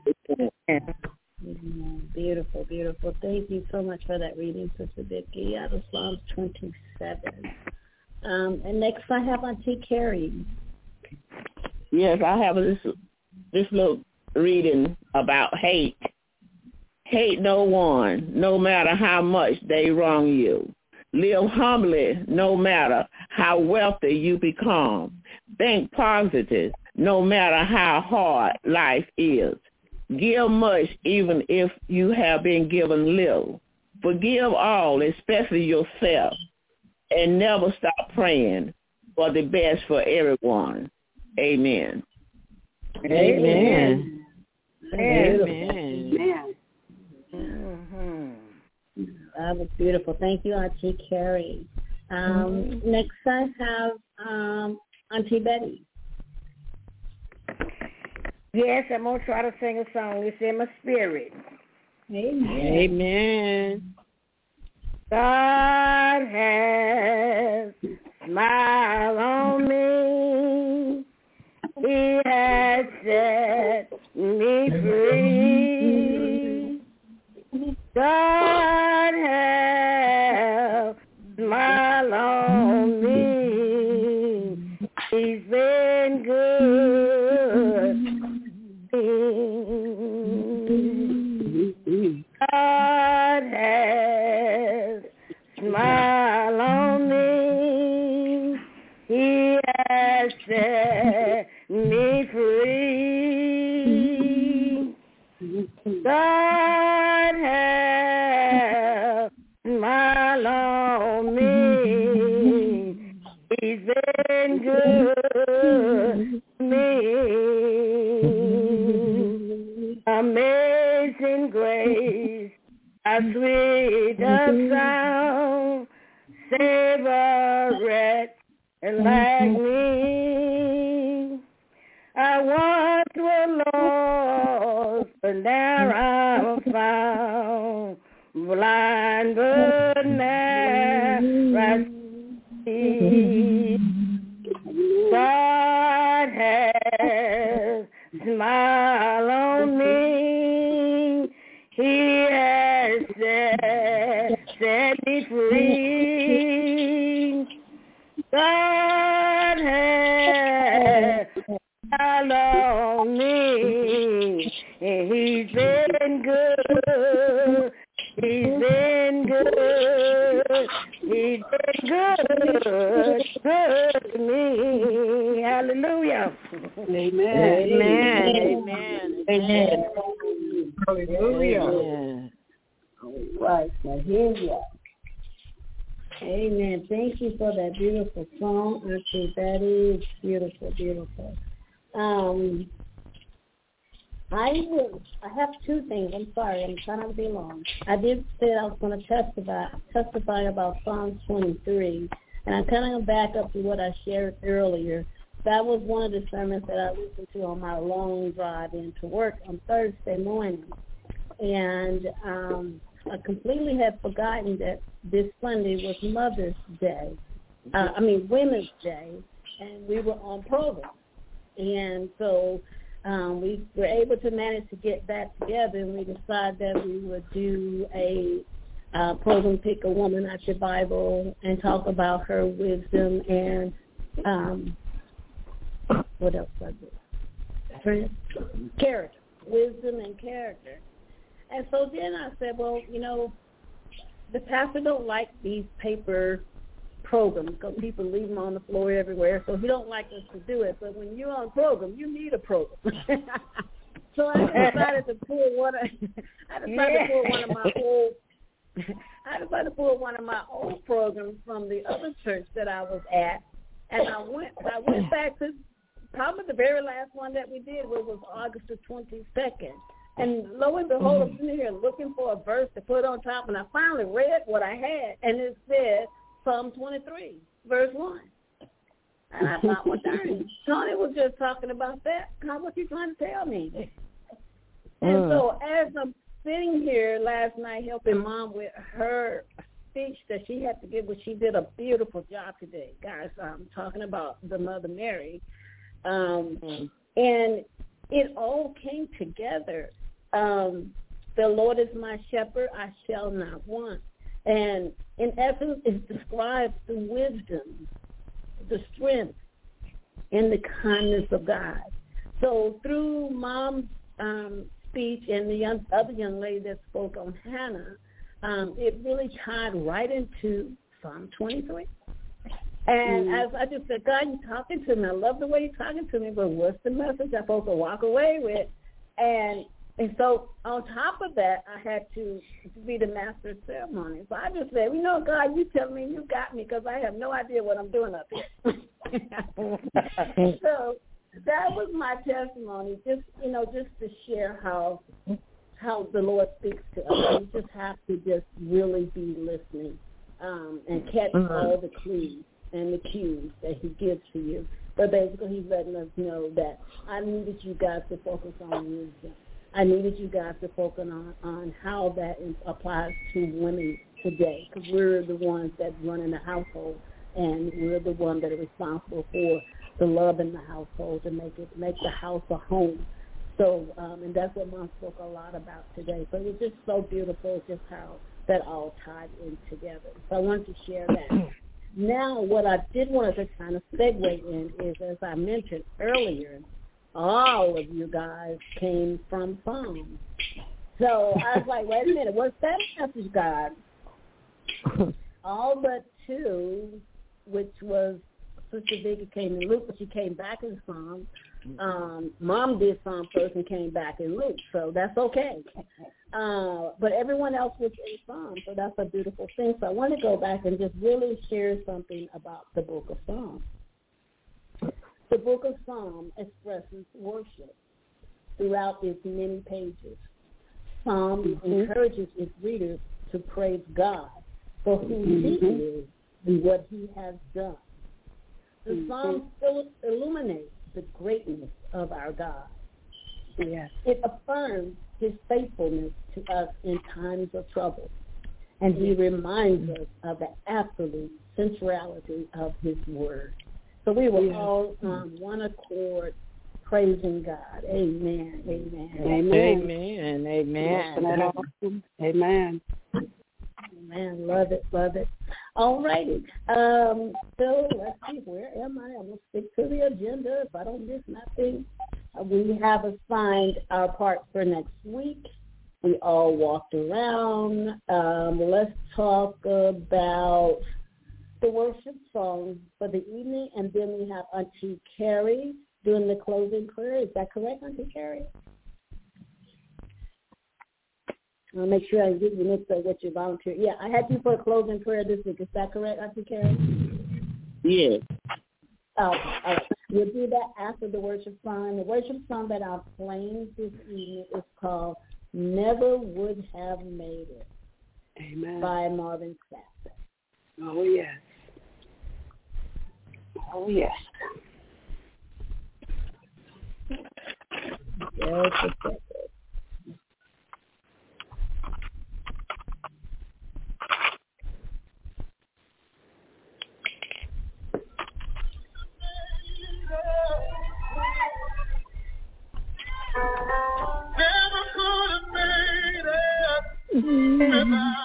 Amen. Beautiful, beautiful. Thank you so much for that reading, Sister Vicki, out of Psalms twenty-seven. Um, and next I have Auntie Carrie. Yes, I have this this little reading about hate. Hate no one, no matter how much they wrong you. Live humbly, no matter how wealthy you become. Think positive, no matter how hard life is. Give much, even if you have been given little. Forgive all, especially yourself, and never stop praying for the best for everyone. Amen. Amen. Amen. Amen. Amen. Mm-hmm. That was beautiful. Thank you, Auntie Carrie. Um, mm-hmm. Next, I have um, Auntie Betty. Yes, I'm going to try to sing a song. It's in my spirit. Amen. Amen. God has smiled on me. He has set me free. God has smiled on me. He's been good. God has smiled on me. He has set me free. God has smiled on me. He's been good to me. Amazing grace, how sweet the sound, save a wretch like me. I once was lost, but now I'm found, blind but now I see. God has smiled on me. He has set, set me free. God has smiled on me. He's been good. He's been good. He's been good, good to me. Hallelujah. Amen. Amen. Amen. Amen. Hallelujah. Amen. All right, now here we are. Amen. Thank you for that beautiful song, Auntie Betty. It's beautiful, beautiful. Um, I will. I have two things. I'm sorry. I'm trying not to be long. I did say I was going to testify testify about Psalm twenty-three, and I kind of back up to what I shared earlier. That was one of the sermons that I listened to on my long drive into work on Thursday morning, and um, I completely had forgotten that this Sunday was Mother's Day. Uh, I mean Women's Day, and we were on program, and so. Um, we were able to manage to get back together, and we decided that we would do a uh, program, pick a woman out your Bible, and talk about her wisdom and um, what else was it? Character, wisdom and character. And so then I said, well, you know, the pastor don't like these paper programs because people leave them on the floor everywhere, so he don't like us to do it. But when you're on program, you need a program. So I decided to pull one. Of, I decided yeah. to pull one of my old. I decided to pull one of my old programs from the other church that I was at, and I went. I went back to probably the very last one that we did, which was August the twenty-second. And lo and behold, I'm sitting here looking for a verse to put on top, and I finally read what I had, and it said Psalm twenty-three, verse one. And I thought, well, darn, Tony was just talking about that. How was he trying to tell me? And uh. so as I'm sitting here last night helping Mom with her speech that she had to give, which she did a beautiful job today, guys. I'm talking about the Mother Mary. Um, mm. And it all came together. Um, the Lord is my shepherd, I shall not want. And in essence, it describes the wisdom, the strength, in the kindness of God. So through Mom's um, speech and the young, other young lady that spoke on Hannah, um, it really tied right into Psalm twenty-three. And mm-hmm. as I just said, God, you're talking to me. I love the way you're talking to me, but what's the message I'm supposed to walk away with? And and so on top of that, I had to be the master of ceremony. So I just said, you know, God, you tell me you got me because I have no idea what I'm doing up here. So that was my testimony, just, you know, just to share how how the Lord speaks to us. You just have to just really be listening um, and catch mm-hmm. all the clues and the cues that he gives to you. But basically he's letting us know that I needed you guys to focus on wisdom. I needed you guys to focus on, on how that applies to women today, because we're the ones that run in the household, and we're the ones that are responsible for the love in the household to make it make the house a home. So, um, and that's what Mom spoke a lot about today. So it was just so beautiful just how that all tied in together. So I wanted to share that. Now, what I did want to kind of segue in is, as I mentioned earlier, all of you guys came from Psalms. So I was like, wait a minute, what's that message, God? All but two, which was Sister Vicky came in Luke, but she came back in Psalms. Um, Mom did Psalm first and came back in Luke, so that's okay. Uh, but everyone else was in Psalm, so that's a beautiful thing. So I want to go back and just really share something about the book of Psalms. The book of Psalm expresses worship throughout its many pages. Psalm mm-hmm. encourages its readers to praise God for who mm-hmm. he is and what he has done. The mm-hmm. Psalm still illuminates the greatness of our God. Yes. It affirms his faithfulness to us in times of trouble, and he reminds us of the absolute centrality of his word. So we were yes. all on one accord praising God. Amen. Amen. Amen. Amen. Amen. Amen. Amen. Love it. Love it. All righty. Um, so let's see. Where am I? I'm going to stick to the agenda. If I don't miss nothing, uh, we have assigned our parts for next week. We all walked around. Um, let's talk about the worship song for the evening, and then we have Auntie Carrie doing the closing prayer. Is that correct, Auntie Carrie? I'll make sure I get you mixed up with your volunteer. Yeah, I had you for a closing prayer this week. Is that correct, Auntie Carrie? Yes. Oh, all right. We'll do that after the worship song. The worship song that I'm playing this evening is called Never Would Have Made It. Amen. By Marvin Sapp. Oh, yes. Oh, yes. Just a second. Never could have made it without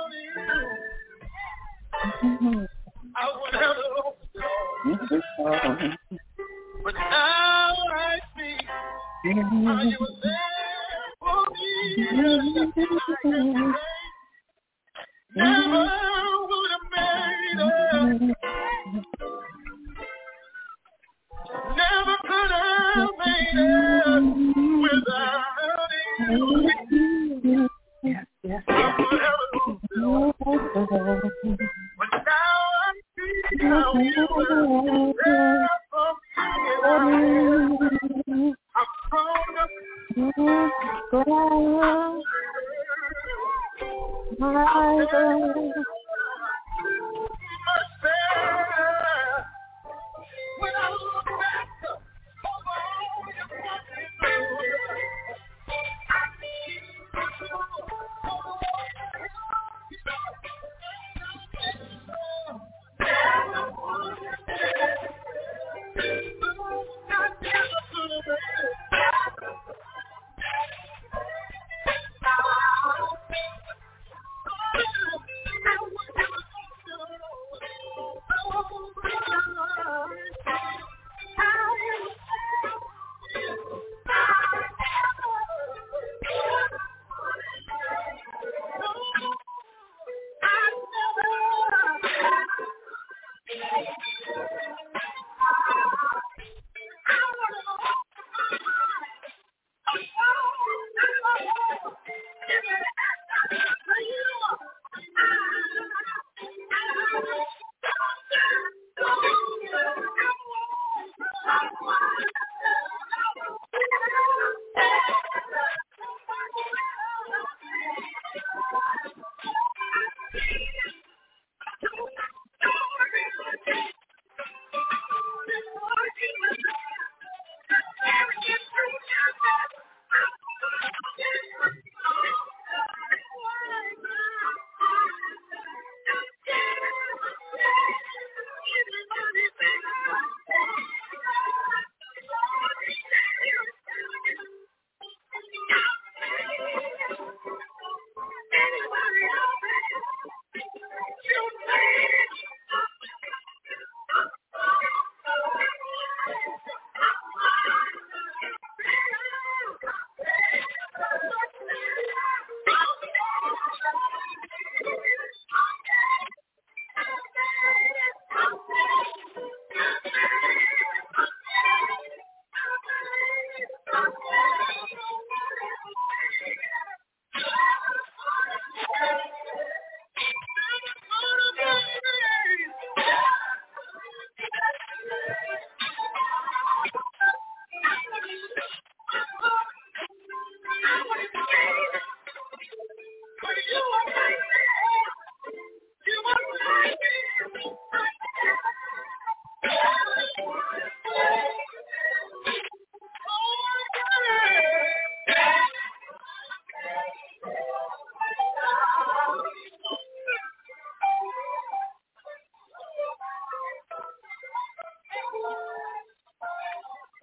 you. I would have lost, but now I see how you were there for me. Never would have made it. Never could have made it without you. Yes, yes. I would have lost, but now I see how you were there for me. I'm stronger. Much better. When I look back over all you brought me through, I need you. Never would have been. I never could have been. I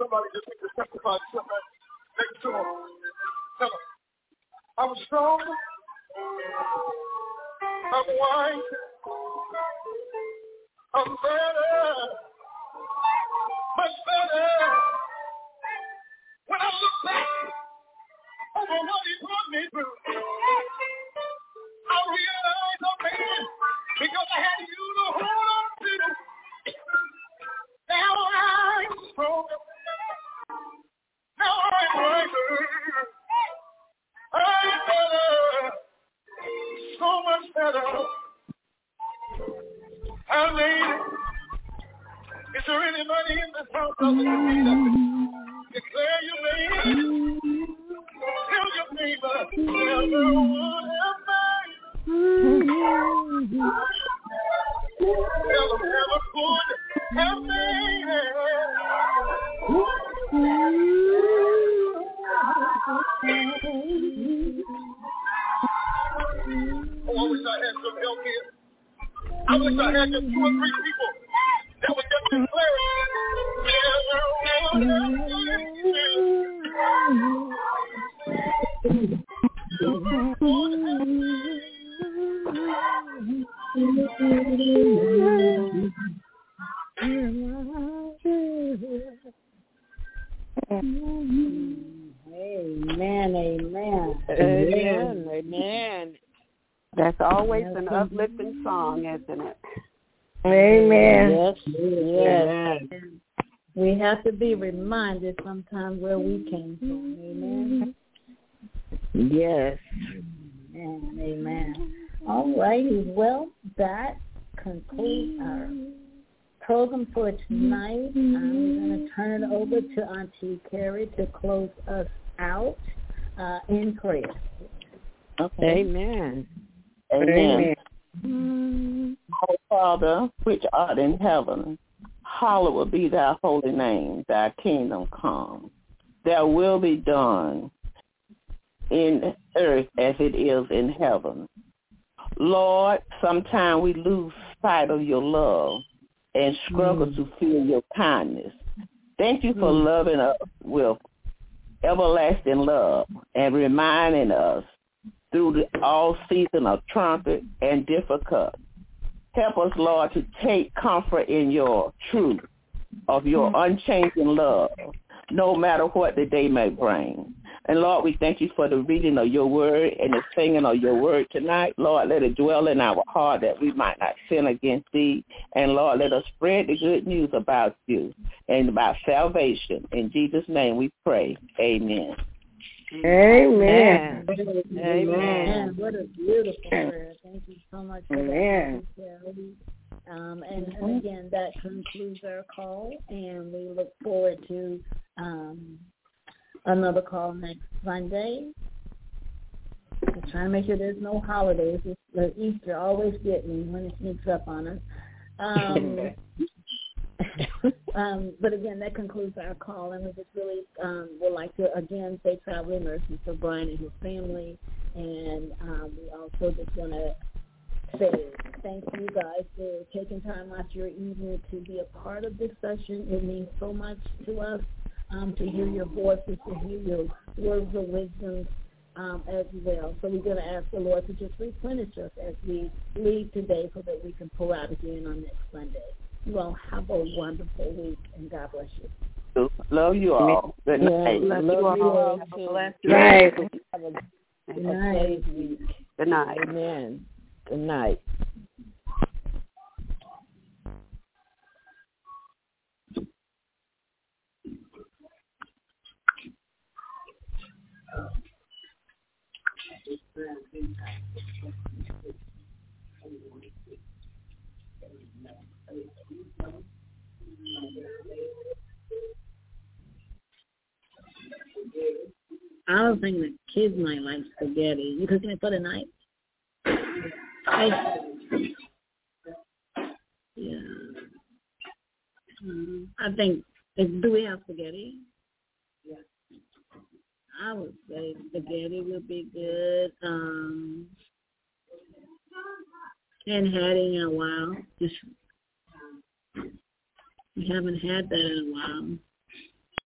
somebody just need to testify to somebody next to him. Tell him, I'm strong. I'm wise. I'm better. Much better. When I look back over what he brought me through, I realize I made it because I had you to hold on to. Now I'm stronger. Now I'm wiser. I'm better. So much better. I made it. Is there anybody in this house that can declare you made it? Tell your neighbor, never would have made it. Tell them never could have made it. Oh, I wish I had some help here. I wish I had just two or three people that would just declare it. Never would have made Amen, amen. Amen, amen. That's always an uplifting song, isn't it? Amen. Yes, yes. Amen. We have to be reminded sometimes where we came from. Amen. Yes. Amen. Amen. All righty. Well, that concludes our program for tonight. I'm going to turn it over to Auntie Carrie to close us out uh, in prayer. Okay. Amen. Amen. Amen. Our Father, which art in heaven, hallowed be thy holy name, thy kingdom come. Thy will be done in earth as it is in heaven. Lord, sometimes we lose sight of your love and struggle mm. to feel your kindness. Thank you for mm. loving us with everlasting love and reminding us through the all season of trumpet and difficult. Help us, Lord, to take comfort in your truth of your unchanging love, no matter what the day may bring. And, Lord, we thank you for the reading of your word and the singing of your word tonight. Lord, let it dwell in our heart that we might not sin against thee. And, Lord, let us spread the good news about you and about salvation. In Jesus' name we pray. Amen. Amen. Amen. Amen. What a beautiful prayer. Thank you so much for Amen. that. Um, and, and again, that concludes our call, and we look forward to um, another call next Sunday. Just trying to make sure there's no holidays. It's, the Easter always get me when it sneaks up on us. Um, um, but again, that concludes our call, and we just really um, would like to again say traveling mercies for Brian and his family, and um, we also just want to say thank you guys for taking time out your evening to be a part of this session. It means so much to us um, to hear your voices, to hear your words of wisdom um, as well. So we're going to ask the Lord to just replenish us as we leave today so that we can pour out again on next Sunday. You all have a wonderful week, and God bless you. Love you all. Good night. Yeah, love, love you all. Have a blessed night. Have a, Good night. a week. Good night. Amen. Good night. I was thinking the kids might like spaghetti. You cooking it for the night? I, yeah. Um, I think, do we have spaghetti? Yeah. I would say spaghetti would be good. Um, hadn't had it in a while. Just we haven't had that in a while.